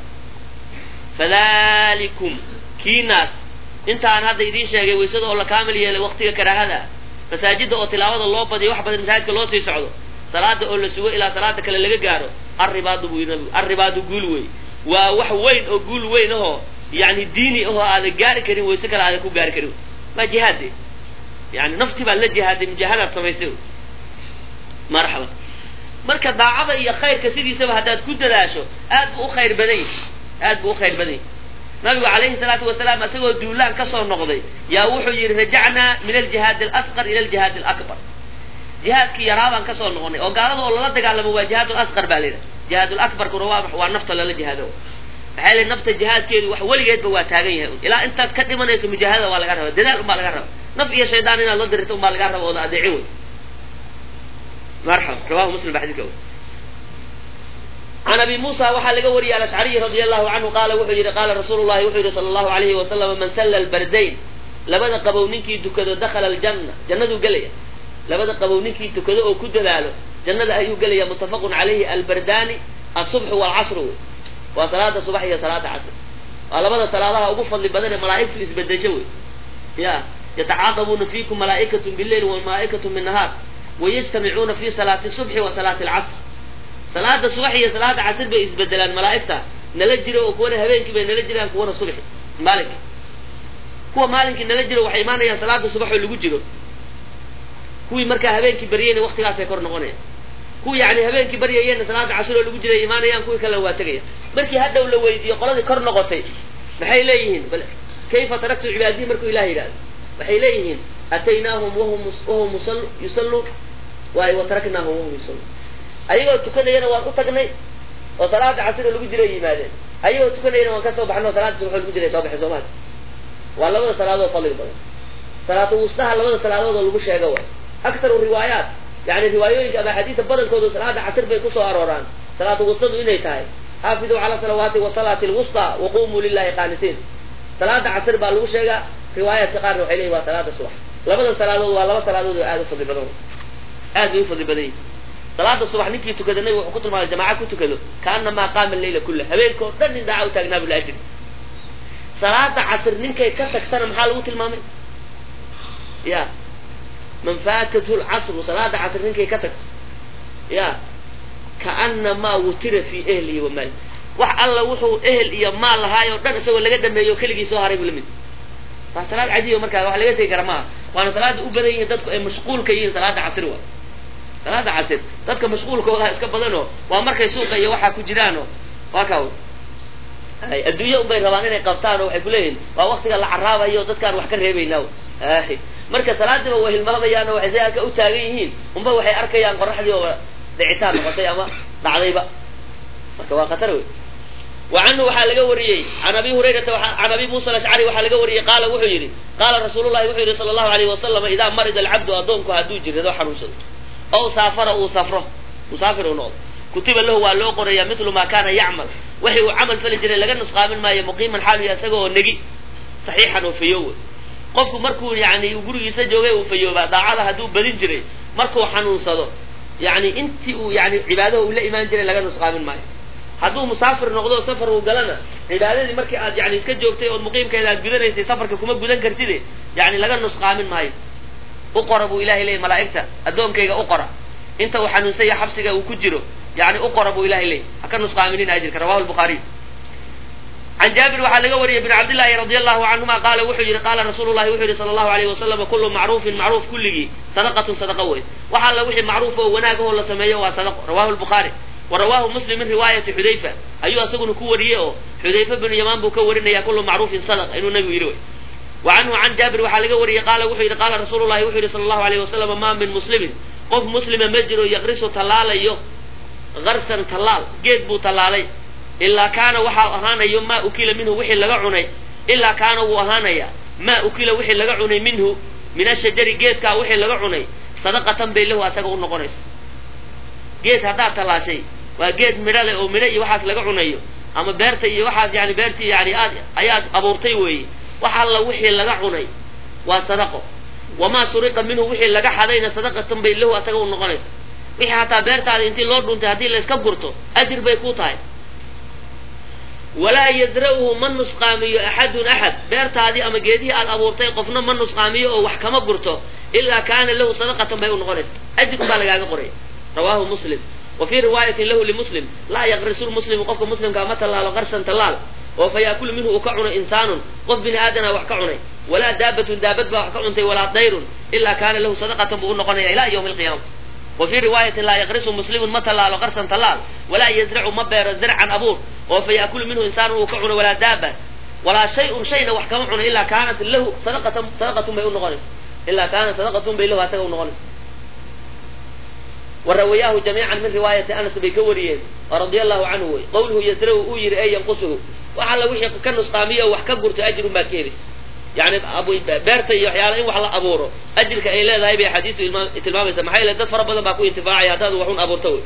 fadalikum kiinaas intaan hadda idiin sheegay waysada oo la kaamil yeelay waktiga karaahada masaajida oo tilaabada loo badiyo wax badan masaajidka loo sii socdo salaada oo la sugo ilaa salaada kale laga gaaro arribaadu buu yidhi nabigu arribaadu guul wey waa wax weyn oo guul weyn ahoo yani diini ahoo aadan gaari karin wayse kale aadan ku gaari karin waa jihaade yani naftii baa la jihaaday mujaahadaad samaystay marxaba marka daacada iyo khayrka sidiisaba haddaad ku dadaasho aad buu u khayr badan yahy aad buu u khayr badan yahy nabigu calayhi salaatu wasalaam isagoo duulaan kasoo noqday yaa wuxuu yihi rajacnaa min aljihaadi alasqar ila aljihaadi alakbar jihaadkii yaraa baan kasoo noqonay oo gaalada oo lala dagaalamo waa jihaad lasqar baa layidhaha jihaad lakbarkuna waa waa nafta lala jihaado maxaa yili nafta jihaadkeedu wax weligeedba waa taagan yahay ilaa intaad ka dhimanayso mujaahadada waa laga raba dadaal un baa laga raba naf iyo shaydaan inaad la dirito un baa laga raba ooda adeeci wey marxaba rawahu muslim ba xadidka wey can abi muusa waxaa laga wariyay alashcariyi radia allahu canhu qaala wuxuu yihi qaala rasuulu llahi wuxuu yihi sala allahu alayhi wasalam man salla albardayn labada qabow ninkii tukado dakhala aljanna jannaduu gelaya labada qabow ninkii tukado oo ku dadaalo jannada ayuu gelaya muttafaqun calayhi albardani asubxu waalcasru wey waa salaada subax iyo salaada casr waa labada salaadaha ugu fadli badan ee malaa'igtu isbedesho wey ya yatacaaqabuuna fiikum malaa'ikatun billayl wa malaa'ikatun binnahaar wayajtamicuuna fi salaati subxi wa salaati alcasr salaada subax iyo salaada casr bay isbedelaan malaa'igta nala jiro oo kuwana habeenkii bay nala jiraan kuwana subxi maalinki kuwa maalinkii nala jiro waxay imaanayaan salaada subax oo lagu jiro kuwii markaa habeenkii baryayna waktigaasay kor noqonayaan kuwii yani habeenkii baryayeenna salaada casr oo lagu jiray imaanayaan kuwii kalena waa tegaya markii hadhow la weydiiyo qoladii kor noqotay maxay leeyihiin bal kayfa taraktu cibaadihi markuu ilah yidhahdo waxay leeyihiin ataynaahum wahum wahum yusalluun waay wataraknaahum wahum yusalluun ayagoo tukanayana waan u tagnay oo salaada casr oo lagu jiray yimaadeen ayagoo tukanayana waan kasoo baxnay oo salaada subax oo lagu jiray soo baxay soomaali waa labada salaadood fadliga badan salaatu wustaha labada salaadood oo lagu sheego waay aktaru riwaayaat yani riwaayooyinka ama xadiida badankoodu salaada casr bay kusoo arooraan salaatu wustadu inay tahay xaafiduu cala salawaati wa salaati lwusta waqumuu lilahi qaanitiin salaada casr baa lagu sheegaa riwaayaadka qaarna waxay leeyihin waa salaada subax labada salaadood waa laba salaadood oo aad u fadli badan aad u fadli badan salaada subax ninkii tukadanay wuxuu ku tilmaamay jamaaca ku tukado kaana ma qaama leeyla kullu habeenko dhan in daaw taagnaa bil ajri salaada casr ninkay ka tagtana maxaa lagu tilmaamay ya man faatatu al-asr salaada casr ninkay ka tagto ya kaana ma wutira fi ahli wa mal wax alla wuxuu ehl iyo maal lahaayo dhan isagoo laga dhameeyo kaligiis soo haray bulimid fa salaad caadiyo markaa wax laga teegi karama waana salaada u badan yihiin dadku ay mashquul ka yihiin salaada casr waa salaada casr dadka mashquulkooda iska badano waa markay suuqa iyo waxa ku jiraano waa ka ay adduunyo u bay rabaan inay qabtaan oo waxay ku leeyihiin waa waqtiga la caraabayo dadkaan wax ka reebaynaa ah marka salaadiba way hilmaamayaan oo waxay ka u taagan yihiin umba waxay arkayaan qorraxdii oo dhicitaan noqotay ama dhacdayba marka waa qatar weey وعنه وحا لغا وريي عن ابي هريره عن ابي موسى الاشعري وحا لغا وريي قال وحو يري قال رسول الله وحو يري صلى الله عليه وسلم اذا مرض العبد اظنك هدو جيرده حنوسد او سافر او سفره مسافر ونود كتب له ولو قريا مثل ما كان يعمل وحي عمل فلجري لغا نسقامن ما مقيما حال يسغو نغي صحيحا وفيو قف مركو يعني غريgiisa joogay uu fayooba daacada haduu badin jiray markuu xanuunsado yani intii uu yani cibaadada uu la iimaan jiray laga nusqaamin maayo haduu musaafir noqdo safar uu galana cibaadadii markii aad yani iska joogtay oo muqiimkeeda aad gudanaysay safarka kuma gudan kartid yani laga nusqaamin maayo u qorabu ilaahay leey malaa'ikta adoonkayga u qora inta uu xanuunsay xabsiga uu ku jiro yani u qorabu ilaahay leey aka nusqaamin ajirka rawahu al-bukhari عن جابر وحا لغا وري بن عبد الله رضي الله عنهما قال وحو يري قال رسول الله وحو صلى الله عليه وسلم كل معروف معروف كله صدقه صدقه وي وحا لا وحي معروف وناغه لا سميه وا صدقه رواه البخاري ورواه مسلم من روايه حذيفه ايوا اسغن كو وريو حذيفه بن يمان بو كورينيا كل معروف صدق انه نبي يري وعنه عن جابر وحا لغا وري قال وحو يري قال رسول الله وحو صلى الله عليه وسلم ما من مسلم قف مسلم مجرو يغرس تلاليو غرسا تلال جيد بو تلالي إلا كان وحا أهانيا ما أكل منه وحي لغا عني إلا كان وأهانيا ما أكل وحي لغا عني منه من الشجر جيدكا وحي لغا عني صدقة بين له أساقه النقنيس جيد هذا تلاشي وجيد مرالي أو مرأي وحاك لغا عني أما بيرتي وحاك يعني بيرتي يعني آيات أبورتي وي وحا الله وحي لغا عني وصدقه وما سرق منه وحي لغا حدين صدقة بين له أساقه النقنيس وحي حتى بيرتا انتي لورد انت هدي اللي اسكبرته أجر بيكوتاي ولا يدرؤه من نسقامي أحد أحد بيرت هذه أما جديه على أبورتي قفنا من نسقامي أو وحكمة قرته إلا كان له صدقة بيون غرس أجر بالغ قري رواه مسلم وفي رواية له لمسلم لا يغرس المسلم وقف مسلم كما تلال غرسا تلال وفيأكل منه أكعن إنسان قف بن آدم وحكعن ولا دابة دابت وحكعن ولا طير إلا كان له صدقة بيون غرس إلى يوم القيامة وفي رواية لا يغرس مسلم متى لا غرسا تلال ولا يزرع مبير زرعا أبور وفيأكل منه إنسان وكعن ولا دابة ولا شيء شيء وحكمعن إلا كانت له صدقة صدقة بيون غرس إلا كانت صدقة بيون له أتقون غرس وروياه جميعا من رواية أنس بكوريين رضي الله عنه قوله يزرع أوير أي ينقصه وعلى وحي كنس قامية وحكبرت أجر ما كيرس يعني أبو بيرتي يحيانا إن وحلا أبوره أجلك إلى ذا يبي حديث الإمام السماحي لدى فرب بدن باكو انتفاعي هذا وحون أبورتوي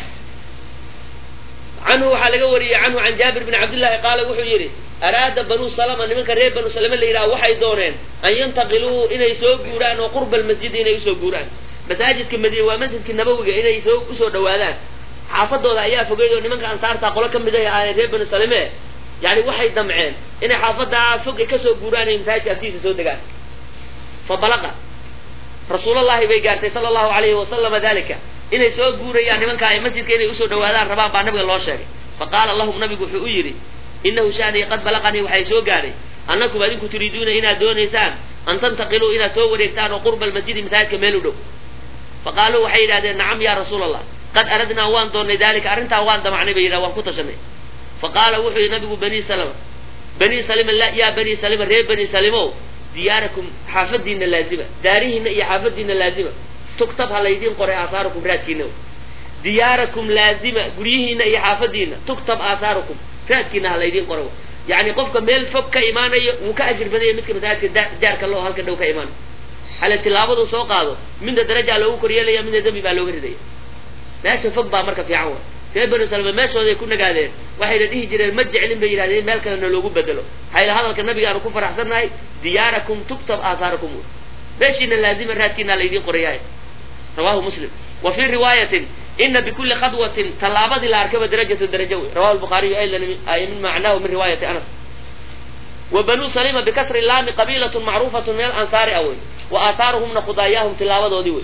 عنه وحلق وري عنه عن جابر بن عبد الله قال وحو يري أراد بنو سلمة نمك ريب بنو سلمة اللي إلى وحي دونين أن ينتقلوا إلى يسوق قران وقرب المسجد إلى يسوق قران مساجد كمدينة ومسجد كالنبوي إلى يسوق أسود دوالان حافظوا ذا أيها فقيدوا نمك أنصار تقول كم بداية آية ريب بنو سلمة يعني وحي دمعين إن حافظها فوق كسو قران مساجد أبديس سود دقان فبلغ رسول الله بيقارتي صلى الله عليه وسلم ذلك إن يسوق قران يعني من كان مسجد كان يسود دوالان ربان بان نبي الله شاكي فقال اللهم نبي في أجري إنه شاني قد بلغني وحي سوق قاري أنكم أذنكم تريدون إنا دون إنسان أن تنتقلوا إلى سوق وريكتان وقرب المسجد مساجد كميلو دو فقالوا وحي نعم يا رسول الله قد أردنا وان دون ذلك أرنتا وان دمعني بينا وان كتشني فقال وحي نبي بني سلمة بني سلمة لا يا بني سلمة ريب بني سلمة دياركم حافظين اللازمة داريهن يا حافظين اللازمة تكتبها ليدين قرأ آثاركم راتكينو دياركم لازمة قريهن يا حافظين تكتب آثاركم راتكينها ليدين قرأ يعني قفك ميل فك إيماني وكأجر بدي مثل مثالك دارك الله هلك دوك إيمان على التلاوة وسوق هذا من درجة لو كريالي من دمي بالو كردي ماشي فك بامرك في عوض كيف سلمة ماشي هذا يكون قاعدين واحد يديه جري المجع اللي بيجري مالك إنه لو بدله هاي هذا النبي قالوا كفر أحسننا دياركم تكتب آثاركم ماشينا لازم راتكنا ليدي قرياي رواه مسلم. وفي رواية إن بكل خطوة طلابة إلى أركب درجة الدرجة رواه البخاري أي من معناه من رواية أنس. وبنو سليمة بكسر اللام قبيلة معروفة من الأنصار أول وآثارهم نخضاياهم تلاوة وديوي.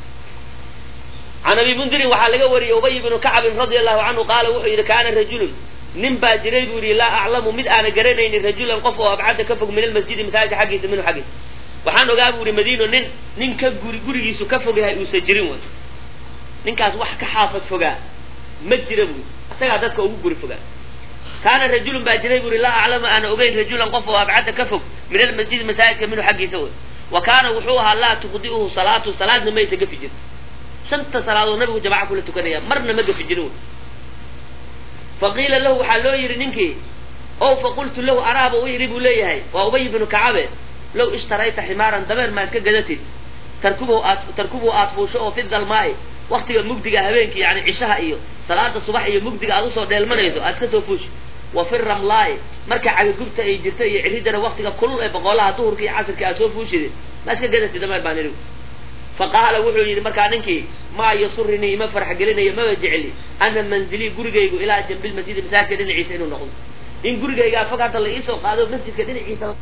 عن أبي منذر وحالق وري أبي بن كعب رضي الله عنه قال وحي كان الرجل نمبا جريد وري لا أعلم مد أنا قرينين الرجل انقفوا أبعد كفق من المسجد مثال حقي سمنه حقي وحانو قابوا وري مدينة نين نين كقوري قوري يسو كفقها يسجرين نين كاس وحك حافظ فقا مجربوا أساق عددك أبو قوري فقا كان الرجل باجريد وري لا أعلم أنا أبين رجل انقفوا أبعد كفق من المسجد مثال منه حقي سوى وكان وحوها لا تقضيه صلاة صلاة نما يسقف جد شنت صلاة النبي جماعة كل تكنيا مرنا ما في جنون. فقيل له حلو يرنينك أو فقلت له أراب ويريب ليه وأبي بن كعب لو اشتريت حمارا دمر ما اسك جدتي تركبه أت... تركبه أطفوشه في الظلماء وقت المجدجة هبينك يعني عشاء إيو صلاة الصباح إيو مجدجة أدوسه ديل منيسو أسكسو فوش وفي الرملاء مركع على جبت أي جرت أي عريدنا وقت كل بقولها طهر كي عصر كي أسوف فوش دي ما اسك جدتي دمر بانيرو. فقال وحولي مركانك ما يسرني ما فرح قلني ما وجعلي أنا منزلي قرقيقو إلى جنب المسجد مساكن دين عيسى إنه نقول إن قرقيقا فقط الله إيسو قادوا مسجد كدين عيسى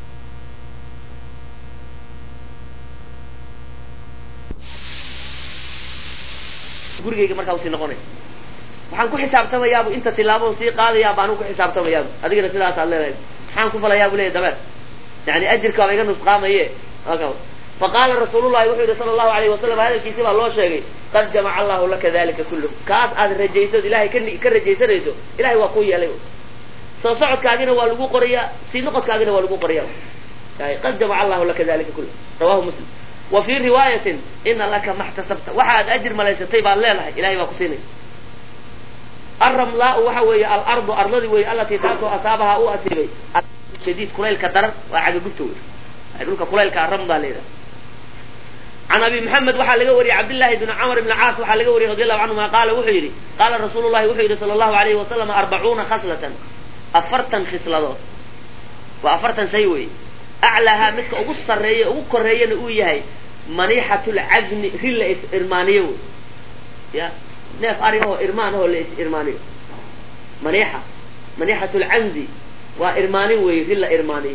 قرقيقا مركا وسي نقوني waxaan ku xisaabtamay yaabo inta tilaabo si qaadaya baan ku xisaabtamay yaabo adigana sidaas aan leeyahay waxaan ku falayaa bulay dabar yani ajirka waa iga nusqaamaye okay. فقال رسول الله وحده صلى الله عليه وسلم هذا الكتاب الله شيء قد جمع الله لك ذلك كله كاس هذا رجيته إلهي كن كرجيته ريته إلهي وقوي عليه صصعد كاجنا والجو قرية سينقط كاجنا والجو قرية يعني قد جمع الله لك ذلك كله رواه مسلم. وفي رواية إن لك ما احتسبت وحد أجر ما ليس طيب على الله إلهي وقسيني. الرملاء وحوي الأرض أرضي وي التي تاسو أصابها أو أصيبي شديد كليل كدر وعد قلتوا يقول لك كليل كرمضة ليلة. عن أبي محمد وحال لقوري عبد الله بن عمر بن العاص وحال لقوري رضي الله عنه ما قال وحيري قال رسول الله وحيري صلى الله عليه وسلم أربعون خصلة أفرتا خصلة وأفرتا سيوي أعلاها مثل أقص الرئي أقص الرئي نقويها منيحة العزم رلا إرمانيو يا ناف أريه إرمان هو اللي إرمانيو منيحة منيحة العنزي وإرمانيو رلا إرماني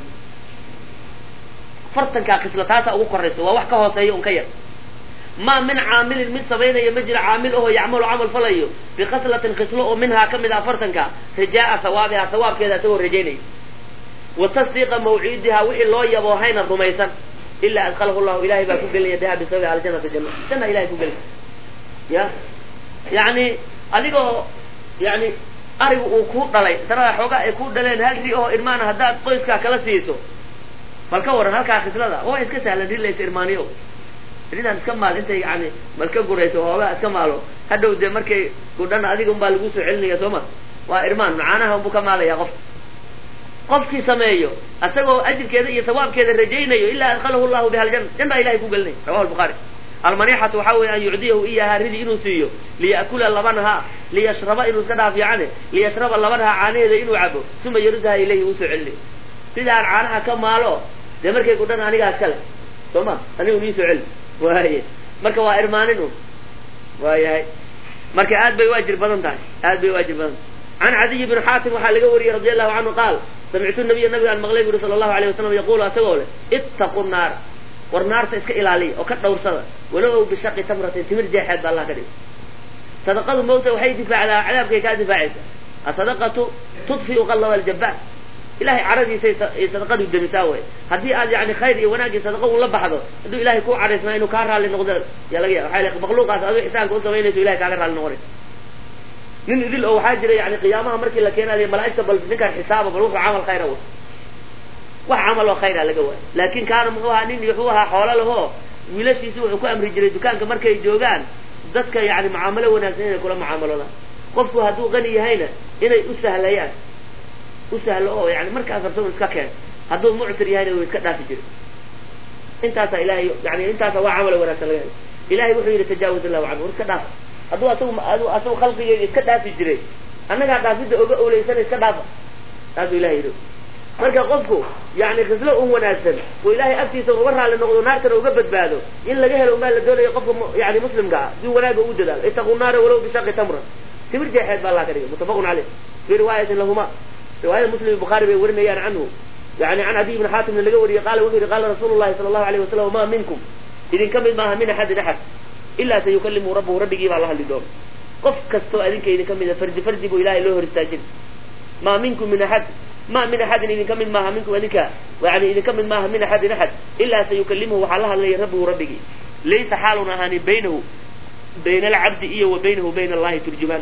فرتن كخصلتها أو قرص ووحكه سيء كيا ما من عامل من سبينا يمجر عامله يعمل عمل فليه بخصلة خصله منها كم إذا فرتن كا رجاء ثوابها ثواب كذا تور رجيني وتصديق موعدها وحي الله يبوهين الرميسا إلا أدخله الله إلهي بكون قل يدها بسوي على جنة الجنة سنة إلهي كون قل يا يعني أديكو يعني أريد أكون دلي ترى حوجا يكون دلين هل ريء إرمان هذا قيس كلا فالكور هالك خصلة هو إسكت على دين ليس إرمانيو تريد أن تكمل أنت يعني ملك قريش وهو تكمله هذا ودي مركي قدرنا أديكم بالجوس علني يا سوما وإرمان معانا هم بكمال يا غف قف في سمايو أسوأ أجل كذا يثواب كذا رجينا إلا أدخله الله بها الجنة جنة إلهي فوقلني رواه البخاري. المنيحة تحاول أن يعديه إياها ريدي إنه سيو ليأكل اللبنها ليشرب إنه سكدها في عنه ليشرب اللبنها عنه إذا إنه عبه ثم يردها إليه وسع عليه إذا عنها كماله ده مركي قدرنا أنيقها أتكلم ثم أنيه ويسع علم وهي مركي وإرمانينه وهي مركي آد بيواجر بدن تاني آد بيواجر بدن. عن عدي بن حاتم وحال قوري رضي الله عنه قال سمعت النبي النبي المغلب صلى الله عليه وسلم يقول أسوله اتقوا النار والنار تسك إلالي وكتنا ورصدا ولو بشق تمرة تمر جاحد بالله كريم. صدقة الموت وحي دفاع على عذاب كي كان دفاعيسا الصدقة تطفئ قلب الجبار إلهي عرضي صدقة يبدأ مساوي هذه يعني خير وناجي صدقة ولا بحضه هذا إلهي كو عرض ما إنه كارها للنقدر يلا جيا حالك مخلوقات هذا إحسان قصة ما إنه إلهي كارها للنقدر من ذل أو حاجة يعني قيامها مركي لكينا لملائكة بل ذكر حسابه بروح عمل خير أول وعمل خير على جوه لكن كانوا مخوها نين يحوها حوالله هو ولاش يسوي كو أمر جري دكان كمركي جوجان ذاتك يعني معاملة وناسين كلها معاملة لا قفوا هدو غني هنا إنه يسهل يعني وسهل أوه يعني مركز فرتون إسكاكين هدول معسر يعني ويسكت في جري أنت هذا إلهي يعني أنت هذا وعمل ولا سلام إلهي وحي يتجاوز الله عنه ورسكت دافع هدول أسو أسو أسو خلقي يسكت في جري أنا قاعد أفيد أوجا أولي سنة إسكت دافع هذا إلهي له marka qofku yani khaslo un wanaagsan oo ilaahay agtiisa uga raali noqdo naartana uga badbaado in laga helo ma la doonayo qofka yani muslimka si wanaaga u dadaalo ittaqu naara walaw bishaqi tamra timir jeexeed baa Allah ka dhigay muttafaqun alayh fi riwaayatin lahuma riwaayat muslim bukhari bay warinayaan anhu yani an abi ibn hatim laga wariyay qala wuxuu qala rasuulullaahi sallallahu alayhi wasallam ma minkum idin kamid maaha min ahad ahad illa sayukallimu rabbuhu rabbigi baa Allah hadli doono qof kasto adinka idin kamid fardi fardi buu ilaahay loo hor istaajin ma minkum min ahad ما من أحد إذا كمل معها منكم ذلك يعني إذا كمل معها من أحد أحد إلا سيكلمه وحلها اللي ربه وربه ليس حالنا هاني بينه بين العبد إيه وبينه وبين الله ترجمان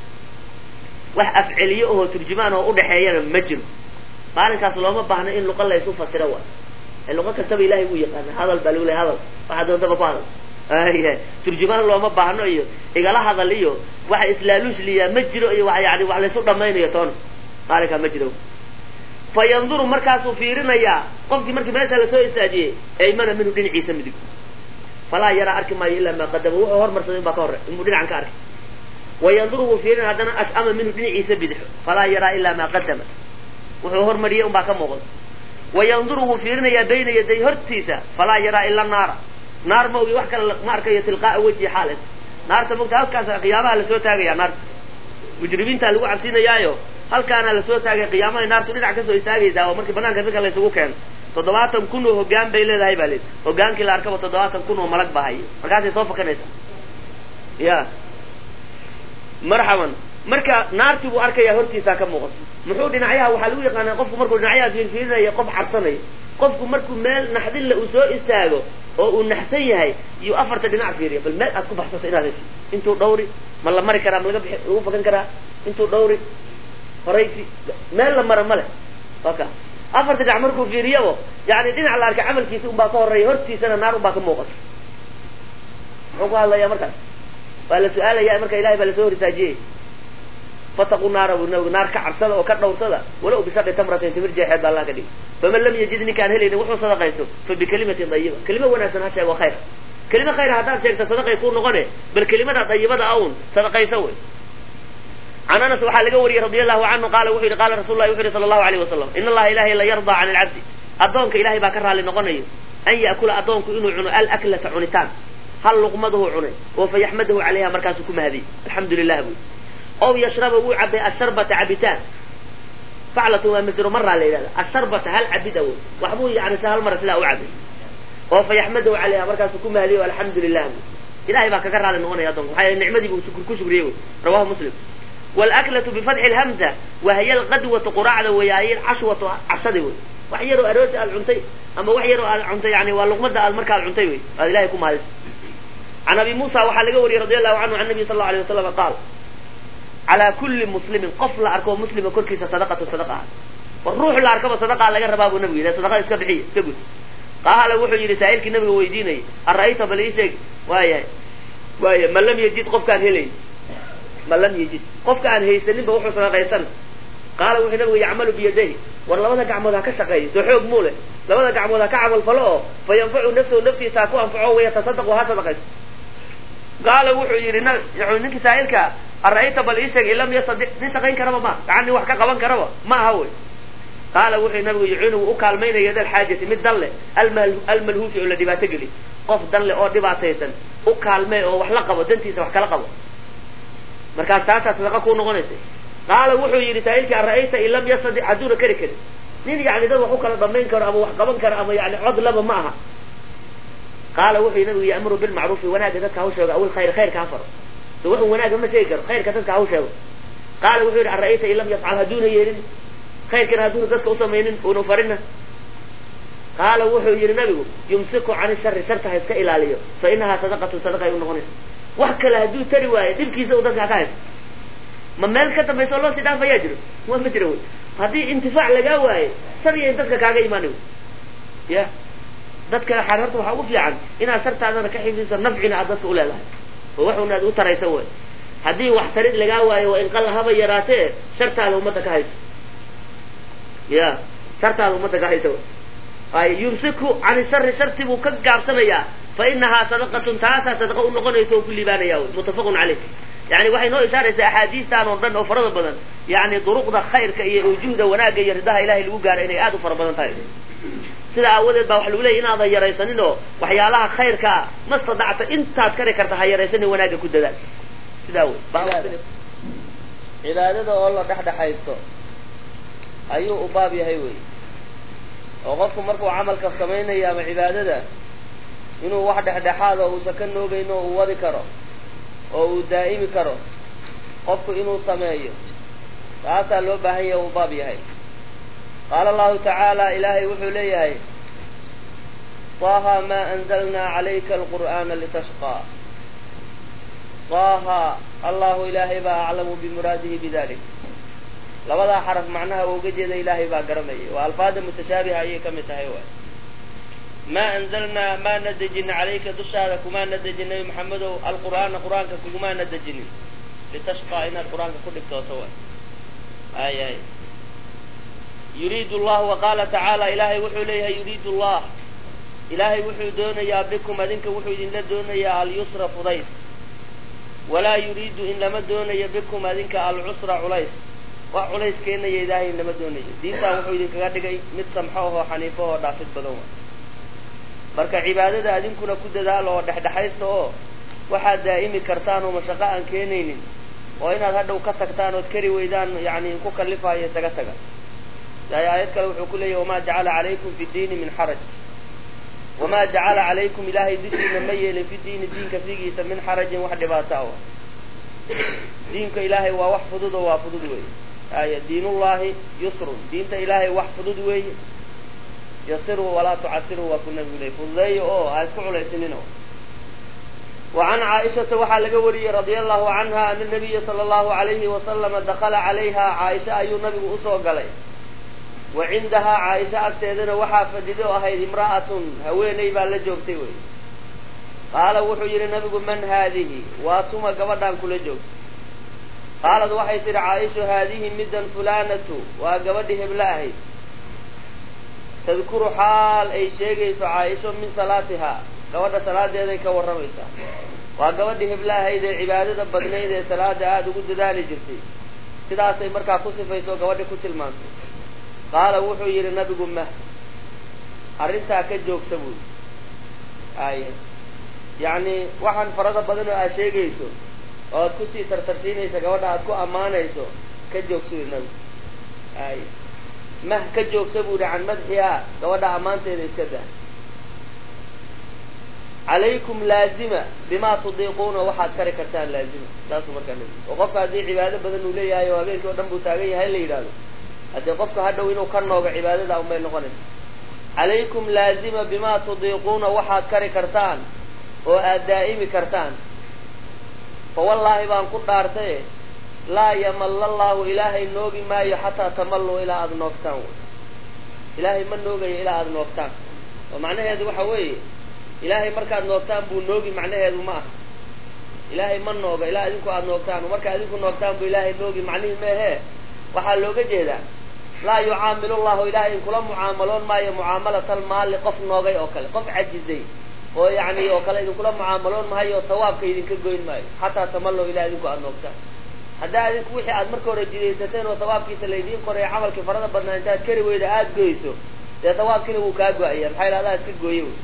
وأفعليه هو ترجمان وأرد حيانا مجر قال كاس الله ما بحنا إن لقى الله يسوف السروا اللغة كتب إلهي ويقان هذا البلول هذا واحد ضرب بعض آه ترجمان الله ما بحنا إيه إقال هذا ليه واحد إسلالوش ليه مجر إيه يعني وعلى سورة ما ينيتون قال كان مجره فينظر مركز فيرنا يا قف مركز ما يسأل سوء استاجي أي من منه دين عيسى مدك فلا يرى أرك ما إلا ما قدمه وهو مرسل بكر المدين عن كارك وينظره فيرنا هذا أشأم منه دين عيسى بدح فلا يرى إلا ما قدمه وهو مريء بكر مغل وينظره فيرنا يا بين يدي هرتيسا فلا يرى إلا النار نار موجي وحكى ماركة تلقاء وجه حالة نار تبغى هالكاس قيامها لسوء تاجي يا نار مجرمين تلقوا عبسين يايو halkaana la soo taagay qiyaamaha naartu dhinac ka soo istaagaysa oo markii banaanka dadka la isugu keen toddobaatan kun oo hoggaan bay leedahay baa leed hoggaankii la arkaba toddobaatan kun oo malag bahay markaas ay soo fakanaysa ya marhaban marka naartu buu arkaya hortiisa ka muuqato muxuu dhinacyaha waxa lagu yaqaanaa qofku markuu dhinacyaha fiirinayo qof cabsanayo qofku markuu meel naxdin la soo istaago oo uu naxsan yahay iyo afarta dhinac fiiriyo bal meel aad ku baxsato inaad hesho intuu dhowri ma la mari karaa ma laga bixi ugu fakan karaa intuu dhowri horeyti meel la mara male faka afarta dhinac markuu fiiriyo yani dhinac la arka amalkiisa un baa ka horeeyo hortiisana naar un baa ka muuqato wuxuu hadlaya markaas waa la su'aalaya marka ilaahay baa la soo hortaajiyay fataqu naara wa naar ka cabsada oo ka dhowrsada walaw bisaqi tamratin timir jeexeed baa Allah ka dhigay faman lam yajidni kan helayna wuxuu sadaqaysto fa bi kalimatin dayyiba kalima wanaagsan ha sheego khayr kalima khayr hadaad sheegto sadaqay ku noqone bal kalimada dayyibada awn sadaqayso way عن أنس وحال جوري رضي الله عنه قال وحي قال رسول الله وحي صلى الله عليه وسلم إن الله إلهي لا يرضى عن العبد أدونك إلهي باكرها لنقنيه أن يأكل أدونك إنه عنو الأكلة عنتان هل لقمته عني وفيحمده عليها مركزكم هذه الحمد لله أبو أو يشربه عبد الشربة عبتان فعلته مثل مرة ليلة الشربة هل عبده وحبوه يعني سهل مرة لا أعبد وفيحمده عليها مركزكم هذه والحمد لله أبو إلهي باكرها لنقنيه أدونك وحي النعمة دي بسكر كشبريه رواه مسلم والأكلة بفتح الهمزة وهي الغدوة قراعة ويايين عشوة عشدوي وحيروا أروت العنتي أما وحيروا العنتي يعني واللقمة المركة العنتي هذا لا يكون هذا عن أبي موسى وحلقوري رضي الله عنه عن النبي صلى الله عليه وسلم قال على كل مسلم قفل أركب مسلم كركي صدقة صدقة والروح اللي أركب صدقة على جرب أبو النبي لا صدقة إسكبحية تقول قال وحي لسائلك النبي ويديني الرئيس بليسك ويا ويا من لم يجد قف كان هلي ما لم يجد قف كان هيسنين بوحو صدقيسن قال وحي نبي يعمل بيديه والله ولا قعمودها كشقي سحوق موله لو ولا قعمودها كعمل فلو فينفع نفسه ونفسه ساكو أنفعه ويتصدق وهذا صدقيس قال وحي يرنا يعني إنك سائلك الرأيت بالإيشك إن لم يصدق نسقين كربا ما عني وحكا قوان كربا ما هو قال وحي نبي يعينه وأكال مين يد الحاجة مد دلة الملهوف الذي باتقلي قف دلة أو دباتيسن أكال مين أو وحلقه دنتيس وحكا لقبه markaas taasa sadaqa ku noqonaysa qaala wuxuu yiri saa'ilka ra'ayta in lam yasdi aduna kari kari nin yaani dad wax u kala dhameyn karo ama wax qaban karo ama yaani cod laba ma aha qaala wuxuu nabigu yaamuru bil ma'ruf wa nahy dadka haw sheego awal khayr khayr ka faro soo wuxuu wanaag ma sheegi karo khayrka dadka haw sheego qaala wuxuu yiri ra'ayta in lam yaf'al haduna yeelin khayrkan haduna dadka u sameeynin oo farina qaala wuxuu yiri nabigu yumsiku an sharri sharta iska ilaaliyo fa inaha sadaqatu sadaqa ay noqonaysa wax kale haduu tari waayo dibkiisa uu dadka ka haysto ma meel ka dambayso loo si dhaafaya jiro waa ma jiro hadii intifaac laga waayo sariya dadka kaaga iimaanayo ya dadka xararta waxa ugu fiican ina shartaadana ka xiibiso nafcina dadka u leedahay oo wax uu aad u tarayso way hadii wax tarid laga waayo in qal haba yaraatee shartaada umada ka haysto ya shartaada umada ka haysto ay yumsiku an sharri sharti buu ka gaabsanaya فإنها صدقة تاسع صدقة نقول يسوي كل بان ياوي متفق عليه يعني وحي نوع إشارة أحاديث تانو رن أو فرض بدن yani duruqda khayrka iyo ujuhda wanaagga iyo ridaha ilahay lagu gaaro inay aad u fara badan tahay sida aawadeed baa waxa lagu leeyahay inaadan yaraysanin oo waxyaalaha khayrka ma sadacta intaad kari karta ha yaraysanin wanaagga ku dadaal sidaa wey cibaadada oo la dhexdhexaysto ayuu u baab yahay wey oo qofku markuu camalka samaynayo ama cibaadada inuu wax dhexdhexaad oo uusan ka noogayno uu wadi karo oo uu daa'imi karo qofku inuu sameeyo taasaa loo baahan yahay u baab yahay qaala allahu tacaala ilaahay wuxuu leeyahay طaha ma anzalna calayka alqur'aana litashqaa طaha allahu ilaahay baa aclamu bimuraadihi bidalik labadaa xaraf macnaha uga jeeda ilaahay baa garanaya waa alfaada mutashaabiha ayay ka mid tahay waay maa anzalnaa maana dejinin calayka dushaada kumaana dejin nabi maxamedow alqur'aana qur-aanka kugumaana dejinin litashqaa inaad qur-aanka ku dhibtooto waay ay ay yuriidu llah wa qaala tacaala ilaahay wuxuu leeyahay yuriidu llah ilaahay wuxuu doonayaa bikum adinka wuxuu idinla doonayaa alyusra fudayd walaa yuriidu in lama doonayo bikum adinka alcusra culays wax culays keenaya ilaahay lama doonayo diintaan wuxuu idinkaga dhigay mid samxo ahoo xaniifo oo dhaafid badan wa marka cibaadada adinkuna ku dadaalo oo dhexdhexaysta oo waxaad daa'imi kartaan oo mashaqo aan keenaynin oo inaad hadhow ka tagtaan ood kari weydaan yani ku kalifayo isaga taga aayad kale wuxuu ku leeyahy wamaa jacala calaykum fi diini min xaraj wamaa jacala calaykum ilaahay dushiina ma yeelin fi diini diinka figiisa min xarajin wax dhibaata ah diinka ilaahay waa wax fudud oo waa fudud weeye aya diinullahi yusrun diinta ilaahay wax fudud weeye yasiru walaa tucasiru waa ku nabigu leey fududeeyo oo ha isku culaysinino وعن عائشة waxaa laga wariyey رضي الله عنها أن النبي صلى الله عليه وسلم دخل عليها عائشة ayuu nabigu usoo galay وعindahaa caaisha agteedana waxaa fadhido ahayd imra'atun haweeney baa la joogtay wey qaala wuxuu yidhi nabigu man haadihi waa tuma gabadhaan kula joogta qaalad waxay tidhi caaishu haadihi middan fulanatu waa gabadhi heblo ahayd tadkuru xaal ay sheegayso caaisho min salaatihaa gabadha salaadeeday ka warramaysaa waa gabadhi heblo ahayd ee cibaadada badnayd ee salaada aada ugu dadaali jirtay sidaasay markaa ku sifayso gabadhi ku tilmaantay qaala wuxuu yidhi nabigu mah arrintaa ka joogsa buui ay yacni waxaan farada badan oo aad sheegayso oo aad kusii tartarsiinaysa gabadha aad ku ammaanayso ka joogsa buui nabigu ay mah ka joogsa buuhi can madxihaa gabadha ammaanteeda iska dah calaykum laazima bimaa tudiiquuna waxaad kari kartaan laazima saasuu markaa nabi oo qofka haddii cibaado badan uu leeyahay oo habeenkii o dhan buu taagan yahay in la yidhahdo haddii qofka hadhow inuu ka noogo cibaadada unbay noqonaysa calaykum laazima bimaa tudiiquuna waxaad kari kartaan oo aad daa'imi kartaan fa wallaahi baan ku dhaartaye laa yamalla allaahu ilaahay noogi maayo xataa tamalluu ilaa aada noogtaan ilaahay ma noogayo ilaa aada noogtaan oo macnaheedu waxa weeye ilaahay markaad noogtaan buu noogi macnaheedu ma aha ilaahay ma nooga ilaa idinku aada noogtaan markaa idinku noogtaan buu ilaahay noogi macnihii meehee waxaa looga jeedaa laa yucaamilu llahu ilaahay inkula mucaamaloon maayo mucaamalata almaali qof noogay oo kale qof cajizay oo yani oo kale idinkula mucaamaloon maayo tawaabka idinka goyn maayo xataa tamallow ilaa idinku aada noogtaan haddaa idinku wixii aad marka hore jidaysateen oo tawaabkiisa laydiin qoray camalkii farada badnaa intaad kari weyda aada goyso dee tawaabkiina wuu kaa go-aya maxaa yidhahdaa iska gooye wy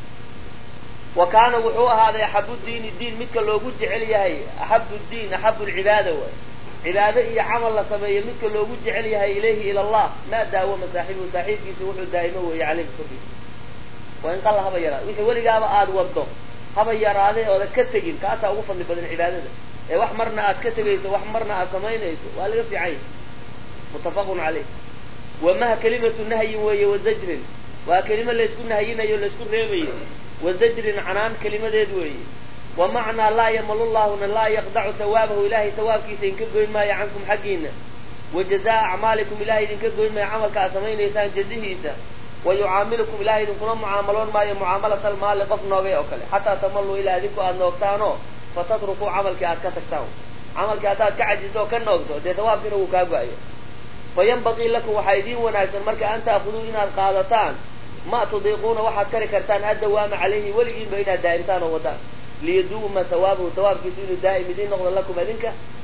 wa kaana wuxuu ahaaday axabu diini diin midka loogu jecel yahay axabu diin axabu lcibaada waay cibaado iyo camal la sameeyo midka loogu jecel yahay ilayhi ila allah maa daawama saaxibuhu saaxiibkiisa wuxuu daa'imo weeye caleyhi korkiisa waa in qalla haba yaraado wixii weligaaba aada waddo haba yaraadee ooda ka tegin kaasaa ugu fadli badan cibaadada ee wax marna aad ka tegayso wax marna aad samaynayso waa laga fiican yahay muttafaqun caleyh wamaha kelimatu nahyin weeye wazajrin waa kelimo laysku nahyinayo laysku reebayo wazajrin canaan kelimadeed weeye wa macnaa laa yamalu llahuna laa yaqdacu hawaabahu ilaahay hawaabkiisa idinka goyn maayo cankum xaggiina wa jazaa acmaalikum ilahay idinka goyn maayo camalka aad samaynaysaan jazihiisa wa yucaamilukum ilahay idinkuna mucaamaloon maayo mucaamalata almaali qof noogay oo kale xataa tamalluu ilaa idinku aada noogtaanoo fatatrukuu camalkii aad ka tagtaan camalkii haddaad ka cajiso oo ka noogto dee hawaabkiina wuu kaa go-ayo fa yanbaqii lakum waxaa idiin wanaagsan marka an taakuduu inaad qaadataan ma tudiiquuna waxaad kari kartaan addawaama calayhi weligiinba inaad daa'imtaan oo wadaan liyaduuma hawaabahu hawaabkiisu inuu daa'im idiin noqdo lakum adinka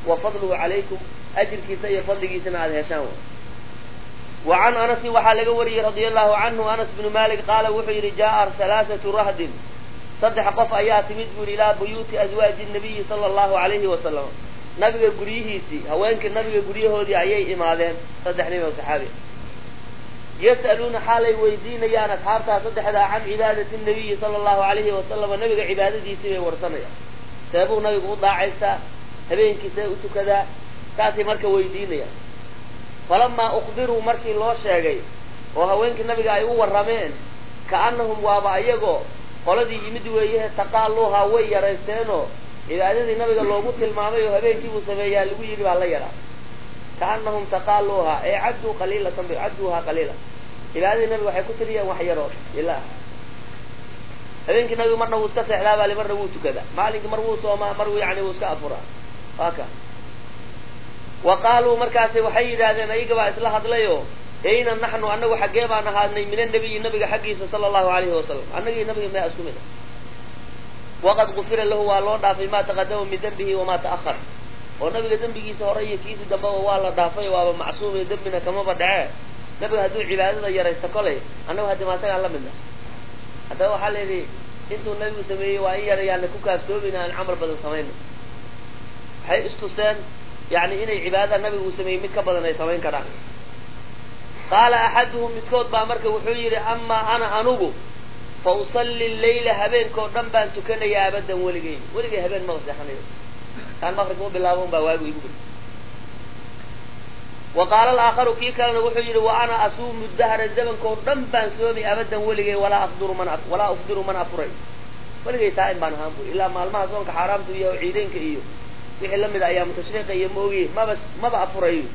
وفضله عليكم أجر كيسا فضل كيسنا على هشام. وعن أنس وحال وري رضي الله عنه أنس بن مالك قال وحي جاء ثلاثة رهد صدح قف آيات مدبر إلى بيوت أزواج النبي صلى الله عليه وسلم نبي قريه سي هوانك النبي قريه هذي أيي إمادين صدح نبي وصحابي يسألون حالي ويدين يا نتحارتها صدح عن عبادة النبي صلى الله عليه وسلم نبي عبادة سي ورسنا سابوا نبي قضى عيسى هبين كساء كذا ساسي مركا ويدين يا فلما أخبروا مركي الله شاقي وهوينك النبي أيوه والرمين كأنهم وابا أيقو قولدي يمدوا إياه تقالوها ويا ريستينو إذا أدد النبي الله قلت المامي وهبين كيبوا سميها لقوا يجب على يرى كأنهم تقالوها أي عدوا قليلا سنبي عدوها قليلا إذا أدد النبي وحي كتريا وحيرون إلا هبينك النبي مرنا وسكا سحلابا لمرنا ووتو كذا مالك مروس وما مروا يعني وسكا أفرا هكا وقالوا مركاسي وحي هذا أيقبا إسلاح هدليو أين نحن أنه حقيبا نهادني من النبي النبي حقيس صلى الله عليه وسلم النبي النبي ما أسكمنا وقد غفر له والله فيما تقدم من ذنبه وما تأخر والنبي ذنبه سهرية كيس دمه والله دافع وابا معصوم ذنبنا كما بدعاه نبي هدو عبادة يريستقلي أنه هدو ما تقال منه هذا هو حال لي انتو النبي سميه وأي يعني كوكا افتوبنا العمر بدل سمين حي استسان يعني إني عبادة النبي سميه متكبضنا يسمين كراه قال أحدهم متكود بامرك وحيري أما أنا أنوغو فأصلي الليلة هبين كودن بان تكني يا أبدا ولقين ولقين هبين مغزي حنيو كان مغرق مو بالله بواقو يقول وقال الآخر كي كان وحيري وأنا أصوم الدهر الزمن كودن بان سومي أبدا ولقين ولا أفضر من أف ولا أفضر من أفرين ولقين سائم بان هامبو إلا ما الماء صونك حرامتو إياه وعيدين كإياه وحي لمد أيام تشريق يموغي ما بس ما بأفرين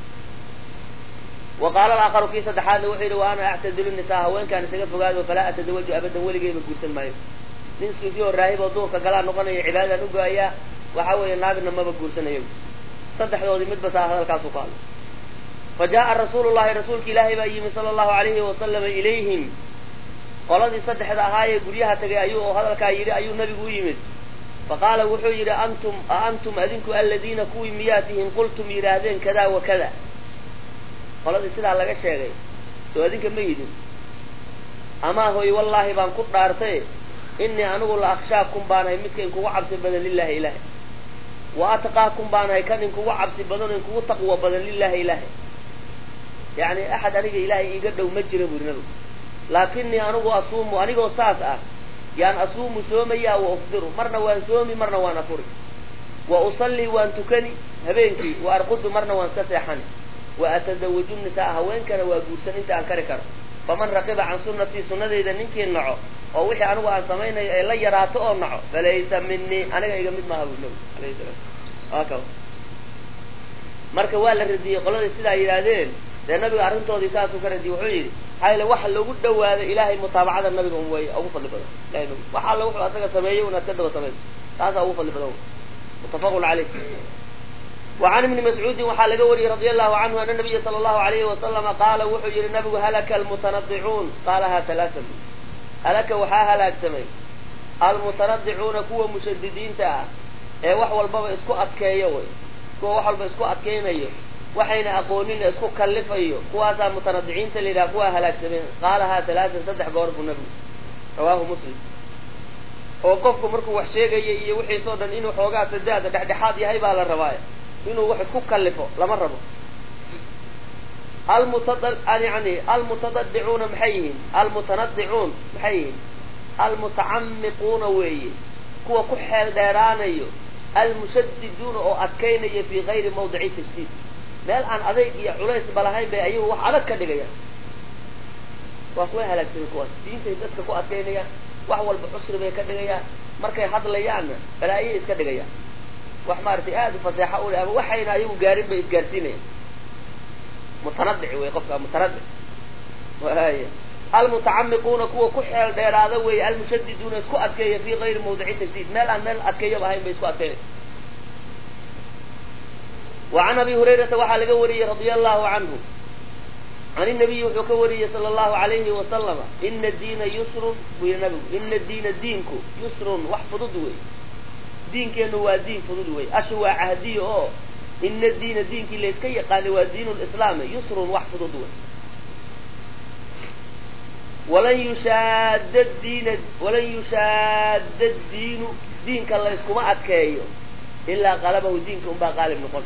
وقال الآخر كيس دحال وحيد وأنا أعتذر النساء وين كان سقف قالوا فلا أتزوج أبدا ولقي بقول سمايو من سوفيو الراهب وضوء كقلا نقنا عبادة نقايا وحاول الناقنا ما بقول سنيو صدح ذولي مدبس هذا الكاس قال فجاء الرسول الله رسولك إلهي بأيهم صلى الله عليه وسلم إليهم قال ذي صدح ذا هاي قريها تجي أيوه هذا الكاير أيوه النبي قويمد فقال وحيد أنتم أنتم أذنكم الذين كوي مياتهم قلتم إرادين كذا وكذا قالوا سيدا laga sheegay soo adinka ma yidin ama hooy wallahi baan ku dhaartay inni anigu la akhshaakum baanahay midkeen kugu cabsi badan lillahi ilaahi wa ataqaakum baanahay kan kugu cabsi badan in kugu taqwa badan lillahi ilaahi yani ahad aniga ilaahi iga dhow ma jiro burinadu laakiinni anigu asuumu anigu saas ah yaan asuumu soomaya wa afdiru marna waan soomi marna waan afuri wa usalli waan tukani habeenkii wa arqudu marna waan iska seexani وأتزوج النساء هوين كان وجورسن أنت أنكر كر فمن رقب عن سنتي سنة إذا ننكي النعو أو وحي عنه عن سمين لا يراته النعو فليس مني أنا جاي جمد ما هو النبي عليه السلام أكو مركب ولا ردي قالوا لي سيدا يرادين لأن النبي عرفت هذه ساس وكردي وحيد هاي لو واحد لو قد هذا إلهي متابعة النبي هو أو فضل بدر لا ينبغي واحد لو واحد أسرع سميه ونتدى وسميه هذا أو فضل بدر متفق عليه. وعن ابن مسعود وحال قوري رضي الله عنه أن النبي صلى الله عليه وسلم قال وحجر النبي هلك المتنضعون قالها ثلاثا هلك وحا هلاك سمي المتنضعون كوا مشددين تا اي وحو البابا اسكو أتكيو كوا وحو البابا اسكو أتكينيو وحين أقولين اسكو كلفيو كوا متنضعين تلي كوا هلاك سمي قالها ثلاثا صدح قورب النبي رواه مسلم وقفكم مركو وحشيقي وحي صودا إنو حوقات الدادة دحدحاد يهي بها للرواية إنه واحد كوك كلفه لما ربه المتضل يعني المتضدعون محيين المتنضعون محيين المتعمقون وي كوا كحل ديرانيو المشددون أو أكيني في غير موضع تشديد مال عن أذيك يا عليس بلاهين بأيوه وحالك كدقيا وأخوي هلك تلكوات دين تهدتك كو أكيني وحوى البحصر بيكدقيا مركي حضر ليانا فلا أيه إسكدقيا وحمار في آد فصيحة أولى أبو وحينا يو قارب بإسقارتيني متردع ويقفها متردع وهي المتعمقون كوا كحل دير هذا وي المشددون اسكو أتكي في غير موضع تشديد مال عن مال أتكي بهاي بيسكو أتكي. وعن أبي هريرة وحال قوري رضي الله عنه عن النبي وحكوري صلى الله عليه وسلم إن الدين يسر وينبو إن الدين دينكو يسر وحفظ دوي دين كأنه هو دين فضل وي أشوى عهدي أو إن الدين الدين كي ليسكي قال ودين الإسلام يسر وحفظ الدول ولن يشاد الدين ولن يشاد الدين دين كالله يسكم أتكيه إلا غلبه الدين كم بغالب نقول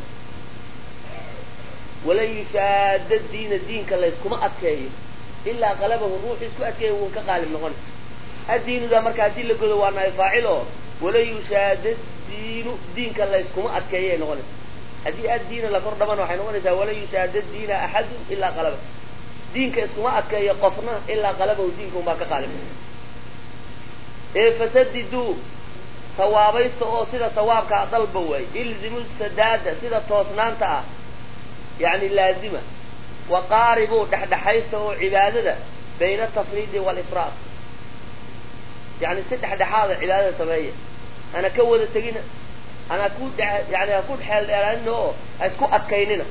ولن يشاد الدين الدين كالله يسكم أتكيه إلا غلبه الروح يسكم أتكيه وكغالب نقول الدين ذا مركز الدين لقد وانا يفاعله ولن يشاد الدين دين كالله يسكم أتكيه نقول هذه الدين لقرب من وحين ونسى ولا يشاد الدين أحد إلا غلبه دينك اسمه أتكي قفنا إلا غلبه دينكم باك غالب إيه فسددوا صوابيست أو سيدة صوابك أطلبوا إلزموا السداد سيدة توصنانتا يعني لازمة وقاربوا دحدحيستوا عبادة بين التفريد والإفراط يعني ست حدحاض عبادة سمية أنا كود التقينة أنا أكون يعني أكون حال لأنه أسكو أتكيننا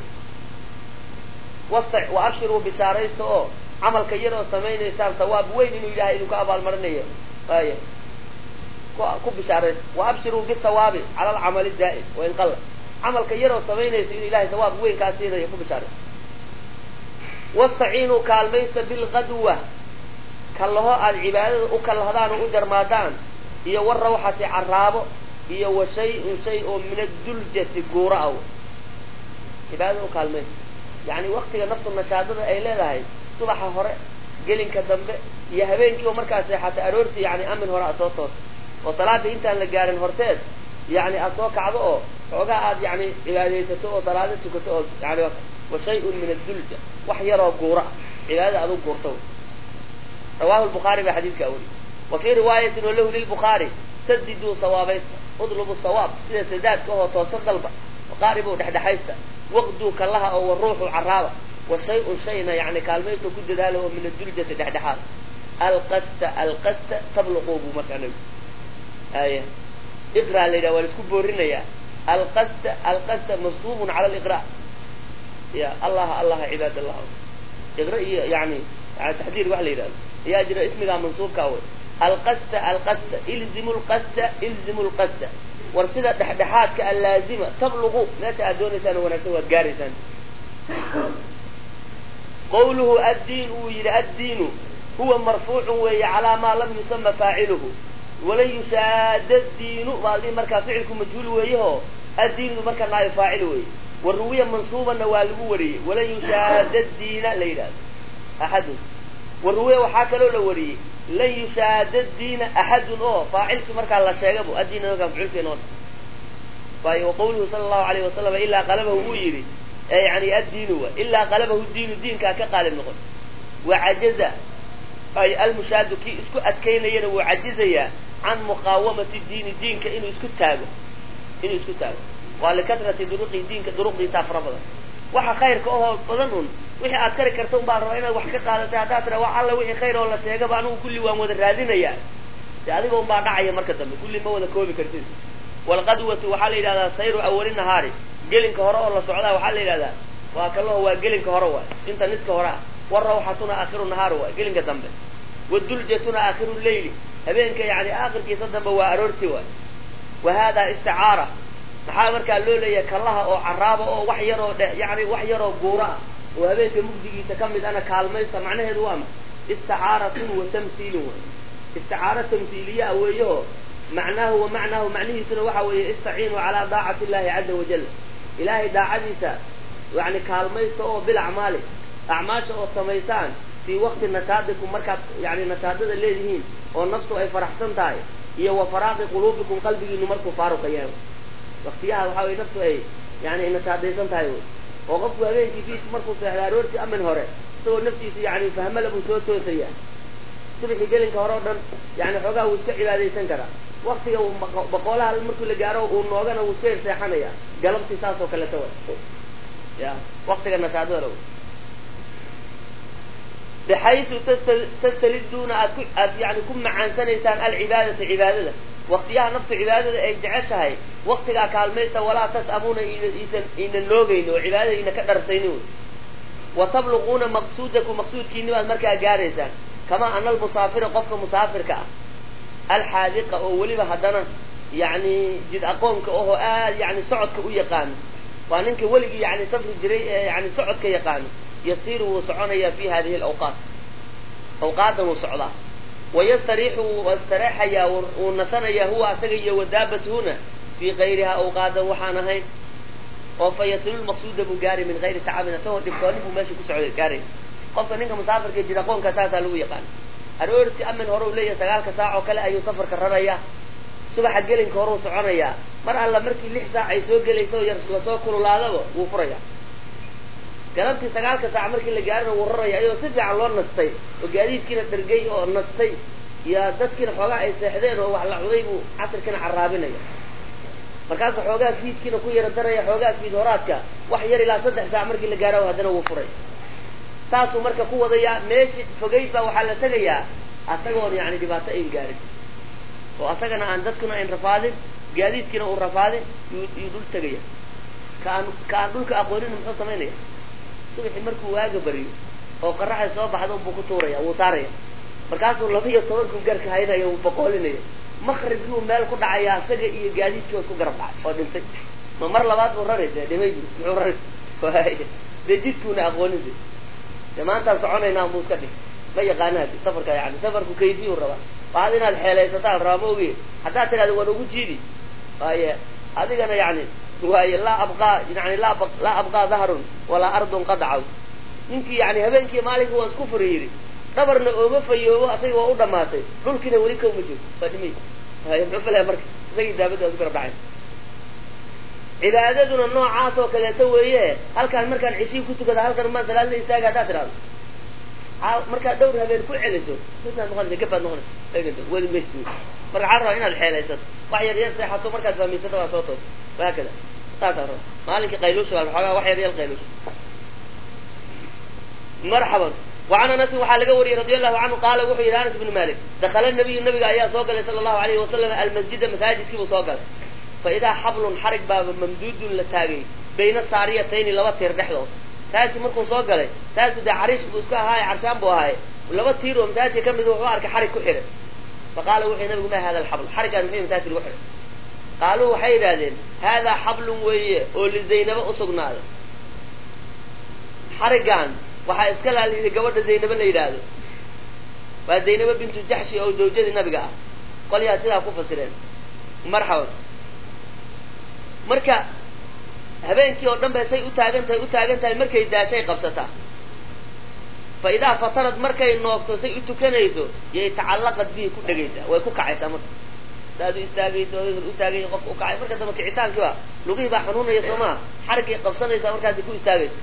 وصع وأبشروا بشاريسته عمل كير وسمين إنسان ثواب وين إنه إلهي إنه كأبا المرنية أيه كوب بشاريس وأبشروا بالثواب على العمل الدائم وإن قل عمل كير وسمين إنه إلهي ثواب وين كاسينه يكوب بشاريس واستعينوا كالميس بالغدوة كالله العبادة وكالهدان وأجر مادان هي والروحة عرابه هي وشيء شيء من الدلجة قوراء عبادة وكالميس يعني وقت نفط النشاطة أي لا هاي صباح هراء جلين كدمبة يهبين كيو مركز حتى أرورتي يعني أمن هراء توتوس وصلاة أنت لجارن هرتاد يعني أسواق عضو وقاعد يعني عبادة تو صلاة تكتو يعني وشيء من الدلجة وحيرة قوراء عبادة أدو قرطو رواه البخاري بحديث كأولي وفي رواية له للبخاري سددوا صوابيست اضربوا الصواب سيدة سداد كوه توصل ضلبة وقاربوا دحدحيست وقدوا كالله أو الروح عرابة وشيء شيء يعني كالميته كد ذاله من الدلجة دحدحات القست القست تبلغوا بمكانه آية اقرأ لنا ولسكوا بورنا يا القست القست مصوب على الإقراء يا الله الله عباد الله اقرأ يعني على تحذير وحلي ذلك يا جرى اسمي ذا منصوب كاول القست القست الزموا القست الزموا القست ورسلة دحدحات كاللازمة تبلغوا لا تأدون سنة ونسوة قاري سنة قوله الدين وإلى الدين هو مرفوع وهي على ما لم يسمى فاعله ولن يشاد الدين والدين مركا فعلكم مجهول وهيه الدين مركا نائب فاعله والروية منصوبا نوالبه وريه ولن يشاد الدين ليلا أحد والروية وحاك له لوريه لن يشاد الدين أحد أوه فاعلك مركا الله شاقبه الدين كان فعلك نون وقوله صلى الله عليه وسلم إلا قلبه ويري يعني الدين هو إلا قلبه الدين الدين كقالب نقول وعجز أي المشاهد كي اسكو أتكين ينا وعجز عن مقاومة الدين الدين كإنه اسكو تاجه إنه اسكو تاجه ولكثرة دروق الدين كدروق دي سافر بدن وح خير كأوه بدنون وحي أذكر كرتون بارنا وح كقالة تعدات روا الله وحي خير ولا شيء قبانو كل يوم ودرادين يا يعني هم بعد عيا مركز كل ما وذا كوبي كرتين والقدوة وحال إلى هذا سير أول النهار جلين كهراء ولا صعدا وحال إلى هذا وكله هو جلين كهراء أنت نس كهراء والروحتنا آخر النهار وجلين كذنب والدلجتنا آخر الليل هبينك يعني آخر كي صدم وأرورتي وهذا استعارة محاور كان لولا كلها أو عرابة أو وحيرة يعني وحيرة جوراء وهبينك مجدي تكمل أنا كالميسة معناه دوام استعارة وتمثيل استعارة تمثيلية أويه معناه ومعناه معنيه سنوحة ويستعينوا على طاعة الله عز وجل إلهي داعديسا يعني كالميسة أو بالأعمال أعماش أو السميسان في وقت نشاطكم مركب يعني نشاطة الليلين والنفس أي فرحسن تاي هي وفراغ قلوبكم قلبك إنه مركب فارق أيام وقتها وحاول نفسه أي يعني نشاطيسن تاي وقفوا هذين كيف مركب سحلارورتي أمن هراء سوى نفسي يعني فهم له بسوته سيئة سبحي قلن كهراء يعني حقا وسكع عبادي سنكرا وقتي بقولها المركب اللي جاره ونوغانا وسكير سيحانيا قلبتي ساسو كلا توي يا وقتي النشاطة له بحيث تستلدون يعني كم عن سنة العبادة عبادة وقتها نفس عبادة أي جعشها وقتها كالميسة ولا تسأمون إن اللوغين وعبادة إن كدر سينون وتبلغون مقصودكم مقصود كينوا المركة جارسة كما أن المسافر قفل مسافر كأ الحادقة أولي بهدنا يعني جد أقوم كأوه آل يعني سعد كأو يقان وأنك ولي يعني سفر جري يعني سعد كيقان يصير وسعنا في هذه الأوقات أوقات وسعدا ويستريح واستريح يا والنسنا يا هو أسجي ودابة هنا في غيرها أوقات وحانهين وفيصل المقصود بجاري من غير تعب سوى دكتوري وماشي كسعود الجاري قفت إنك مسافر كجدا قون كساسة لو يقان أرورت أمن هرو لي سجال كساعة وكلا أي سفر كرريا صباح جلين كهرو سعريا مرة الله مركي لح ساعة يسوق جلي يسوي يرسل سوق كل هذا وفريا كلامتي سجال كساعة مركي اللي جارنا ورريا أيوة سجى على الله نستي وجديد كنا ترجي أو نستي يا دت كنا حواجع يسحدين وهو على عضيب وعصر كنا عرابين يا مركز حواجع فيد كنا كوي ردرة يا حواجع فيد هراتك وحير إلى صدق ساعة مركي اللي جارنا وهذا وفريا ساسو مركا قوة ضياء ماشي فقيفة وحالة تجيا أسقون يعني دباسة إيه جاري وأسقنا عن ذاتكنا إن رفاضي جديد كنا ورفاضي يدل تجيا كان كان دول كأقولين من حصة مني سوي حمركوا واجب بريو أو قرح الصواب بعدهم بكتوريا وصاريا مركز والله في يطوركم جرك هيدا يوم بقولني مخرج يوم مال كل عيا سجى إيه جديد كيوس كجرب بعد صادم تك ما مر لبعض وررت ده ما يجي وررت فهاي بيجي كنا أقولين دي جماعة تسعون ناموس كذي ما يقانا هذي سفر كذا يعني سفر كيفي والربا بعدين الحيلة يستطيع راموجي حتى ترى هذا ونوجي جيدي فهي هذه أنا يعني وهي لا أبقى يعني لا أبقى لا أبقى ظهر ولا أرض قطعوا يمكن يعني هبنك مالك هو سكفر يري صبرنا أوما فيهو أطيع وأودماتي كل كنا وليكم مجد فدمي هاي معفلة مركز زي دابد أذكر بعين عبادتنا النوع عاصو كذا تويه هل كان مركان عشرين كنت كذا هل كان مثلا اللي يستاجع تاترال مركان دور هذين كل علسو مثلا نقول كيف نقول ايه وين مسمي مر عرّا هنا الحيلة يصير وحي ريال صيحته مركان فمي ستة وصوته وهكذا تاتر مالك قيلوش ولا وحي ريال قيلوش مرحبا وعن أنس وحال قوري رضي الله عنه قال وحي أنس بن مالك دخل النبي النبي أيها صوغل صلى الله عليه وسلم المسجد مساجد كيف صوغل فإذا حبل حرق باب ممدود للتاجي بين الساريتين لو تير دحلو ساعتي مركو سو غلay ساعتي ده عريش بوسكا هاي عرشان بو هاي ولو تيرو متاجي كمد و ارك حرق ku xire فقال وحي نبي ما هذا الحبل حرق ان في متاجي الوحي قالوا وحي دادين هذا حبل ويه او لزينب اسغناده حرقان waxa iska laaliyay gabadha Zaynab la yiraahdo waa Zaynab bint Jahsh oo zawjada nabiga ah qoliya sida ku fasireen marxaba marka habeenkii oo dhan bay say u taagantahay u taagantahay markay daashay qabsata فإذا فترت markay noqto say u tukanayso yey tacallaqad bi ku dhageysa way ku kacaysaa marka daadu istaagayso u taagay qof u kacay marka dama kicitaanki waa luqii baa xanuunaya Soomaa xarqi qabsanaysa markaas ku istaagayso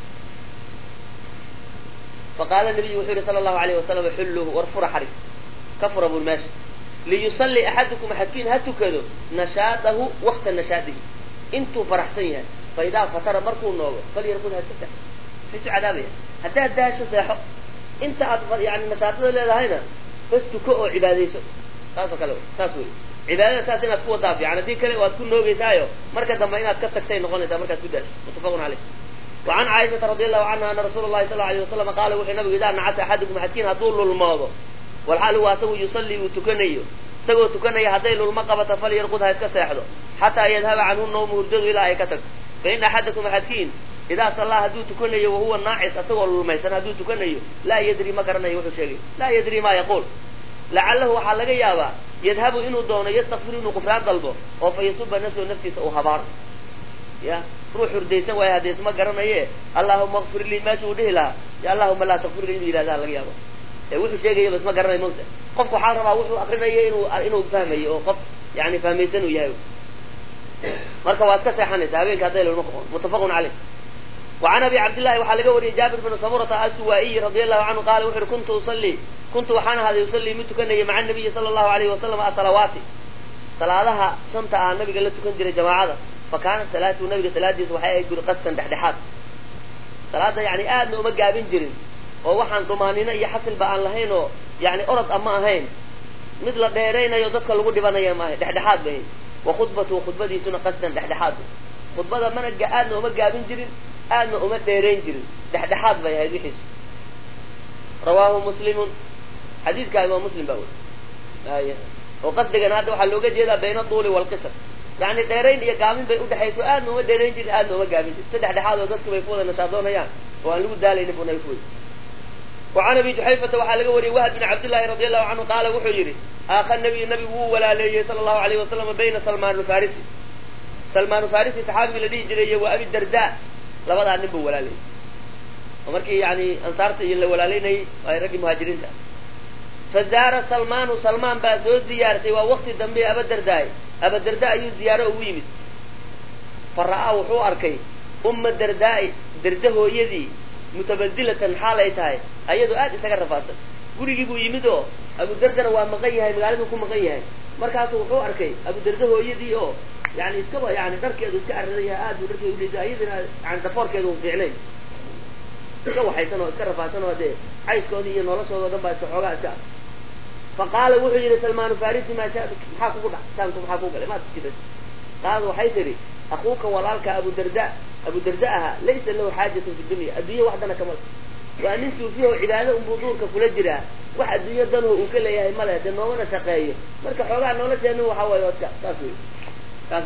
فقال النبي وحده صلى الله عليه وسلم حلوه وارفر حرق كفر ابو الماشي ليصلي احدكم حكين هتكدو نشاطه وقت نشاطه انتو فرحسين فاذا فتر مركو نوغ فليركض هتفتح في عذابه حتى داش صيحه انت اطفال يعني نشاطه لهنا بس تكو عباديسو تاسو كلو تاسو عباده ساتنا تكون ضاف يعني دي كلي وتكون نوغيسايو marka dambe inaad ka tagtay noqonaysa marka ku daas mutafaqun alayh وعن عائشة رضي الله عنها أن رسول الله صلى الله عليه وسلم قال وحي نبي إذا نعس أحدكم حكين هدول الماضي والحال هو سوى يصلي وتكنيه سوى تكنيه هديل المقبة فليرقدها يسكس يحضر حتى يذهب عنه النوم ويرجع إلى عيكتك فإن أحدكم حكين إذا صلى هدو تكنيه وهو الناعس أسوى الميسن هدو تكنيه لا يدري ما كرنه يوحو شيء لا يدري ما يقول لعله حلق يابا يذهب إنه دون يستغفر إنه قفران قلبه وفيصب نفسه نفسه أو هبار يا روح رديسا ويا هديس ما قرنيه اللهم اغفر لي ما شو دهلا يا اللهم لا تغفر لي إلى ذا لقيا با وحي شيء بس ما قرنيه موت قف حار ما وحو أقرنيه إنه إنه فهميه أو قف يعني فهميسن وياه marka waad ka seexanaysaa habeenka hadii loo noqon mutafaqun alayh وعن ابي عبد الله وحلقه وري جابر بن سمرة السوائي رضي الله عنه قال وحر كنت اصلي كنت وحنا هذا يصلي متكنيه مع النبي صلى الله عليه وسلم الصلوات صلاتها شنطه النبي قال تكن جري جماعه فكانت صلاه النبي ثلاثه waxay ay gur qastan dhaxdhaxad salaada yani aad uma gaabin jirin oo waxaan dumaanina iyo xasil baan lahayn oo yani orod ama ahayn mid la dheereynayo dadka lagu dhibanayo ma dhaxdhaxad bay وخطبته خطبتي سنة قصدا دحدحات خطبة من الجآد وما جابين جرين آد وما ديرين جرين دحدحات بي هذه حس رواه مسلم حديث كان مسلم بقول آية وقد جناده وحلوجة جدا بين الطول والقصر yani dheerayn iyo gaabin bay udhexayso aad nooma dheerayn jirin aad nooma gaabin jirin saddex dhexaad oo dadku bay ku wada nashaadoonayaan oo aan lagu daalaynin buu nabi ku yidhi وعن أبي جحيفة waxaa laga wariyay وهب بن عبد الله رضي الله عنه qaala wuxuu yidhi aakha النبي nabigu wuu walaaleeyey sala الlahu عalayه wasalam bayna salmaan الfarisi salmaan الfarisi saxaabigii la dhihi jiray iyo wa abi darda labadaa nin buu walaaleeyey oo markii yani ansaarta iyo la walaalaynayay ay raggii muhaajiriinta fazaara salmaanu salmaan baa soo ziyaartay waa wakti dambe abadardaay abadarda ayuu ziyaaro ugu yimid fara'aa wuxuu arkay umma dardaai darda hooyadii mutabadilatan xaal ay tahay ayadoo aad isaga rafaadsan gurigii buu yimid oo abudardana waa maqan yahay magaaladuu ku maqan yahay markaasu wuxuu arkay abudarda hooyadii oo yani iskaba yani dharkeedu iska cararan yahay aad buu dharkeedu udhisa iyadana yani dafoorkeedu u fiicnayn iska waxaysan oo iska rafaadsan oo dee cayskoodii iyo noloshooda o dhan baa iska xoogaa iska faqaala wuxuu yihi salmaanu farisi maa sha maxaa kugu dha saanku maxaa ku galay maad jira qaad waxay tihi akuuka walaalka abudarda abudarda ahaa laysa lahu xaajatun fi dunya adduunya waxdana kamal waa nin suufiya oo cibaado unbuu duurka kula jiraa wax adduunyo danoo uu ka leeyahay male dee noomana shaqeeyo marka xoogaa nolosheenu waxaa waay odka saas wey saas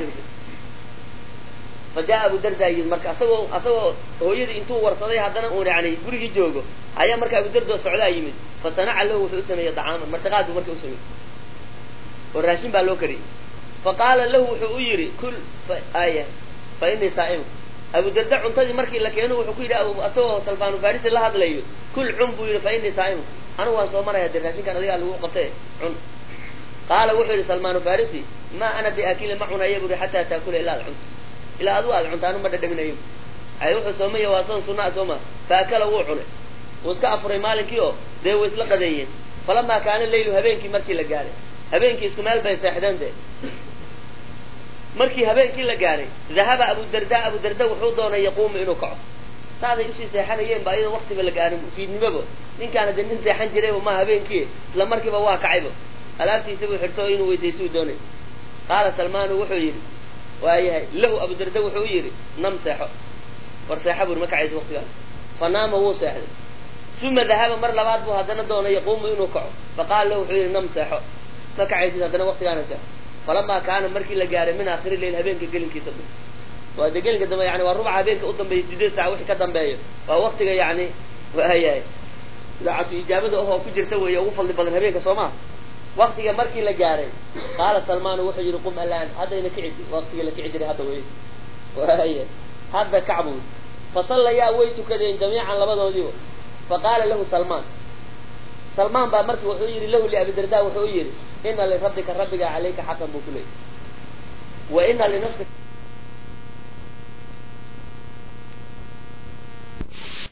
fa jaa abudarda yid marka asagoo asagoo hooyadii intuu warsaday haddana uun yani gurigii joogo ayaa marka abudardo socdaa yimid fa sanaca lahu wuxuu usameeyey dacaaman martiqaad buu marka usameeyey oo raashin baa loo kariyey fa qaala lahu wuxuu u yidhi kul aya fa inii saa'im abudarda cuntadii markii la keeno wuxuu ku yidhi asagoo salmaanu farisi la hadlayo kul cun buu yidhi fa inii saa'im anigu waan soo maraya dee raashinkan adigaa lagu qabtay cun qaala wuxuu yidhi salmaanu farisi maa ana biaakilin ma cunaya buri xataa taakula ilaa ad cunto ilaa adigu aad cunta anu ma dhadhaminayo ay wuxuu soomaya waa soon sunaa sooma faakala wuu cunay wuu iska afuray maalinkii oo dee way isla qadeeyeen falamaa kaana leylu habeenkii markii la gaaray habeenkii isku meel bay seexdeen de markii habeenkii la gaaray dahaba abudarda abudarda wuxuu doonay yaquumu inuu kaco saaday usii seexanayeen ba iyadoo waktiba la gaarin fiidnimaba ninkaana dee nin seexan jirayba ma habeenkii isla markiiba waa kacayba alaabtiisa buu xirto inuu weysaystuu doonay qaala salmaanu wuxuu yidhi waayahay lahu abudarda wuxuu yidhi nam seexo war seexa buri ma kacaysa waktigaan fa naama wuu seexday uma dahaba mar labaad buu haddana doonay yaquumu inuu kaco faqaala lahu wuxuu yidhi nam seexo ma kacaysid haddana waktigaana seexo falamaa kaana markii la gaaray min aakhiri leyl habeenka gelinkiisa dhan waa de gelinka dambe yani waa rubaca habeenka u dambeeya sideed saaca wixii ka dambeeyo waa waktiga yani waayahay saacatu ijaabada ahoo ku jirta weeye ugu fadli badan habeenka soo maha waktiga markii la gaaray qaala salmaanu wuxuu yidhi qum alaan haddayna kici waktiga la kici jiray hadda wey waaya hadda kacbu fasallayaa way tukadeen jamiican labadoodiiba faqaala lahu salmaan salmaan baa marki wuxuu yidhi lahu liabidarda wuxuu yidhi ina lirabbika rabbiga calayka xaqan buu ku leeyay wa ina linafsika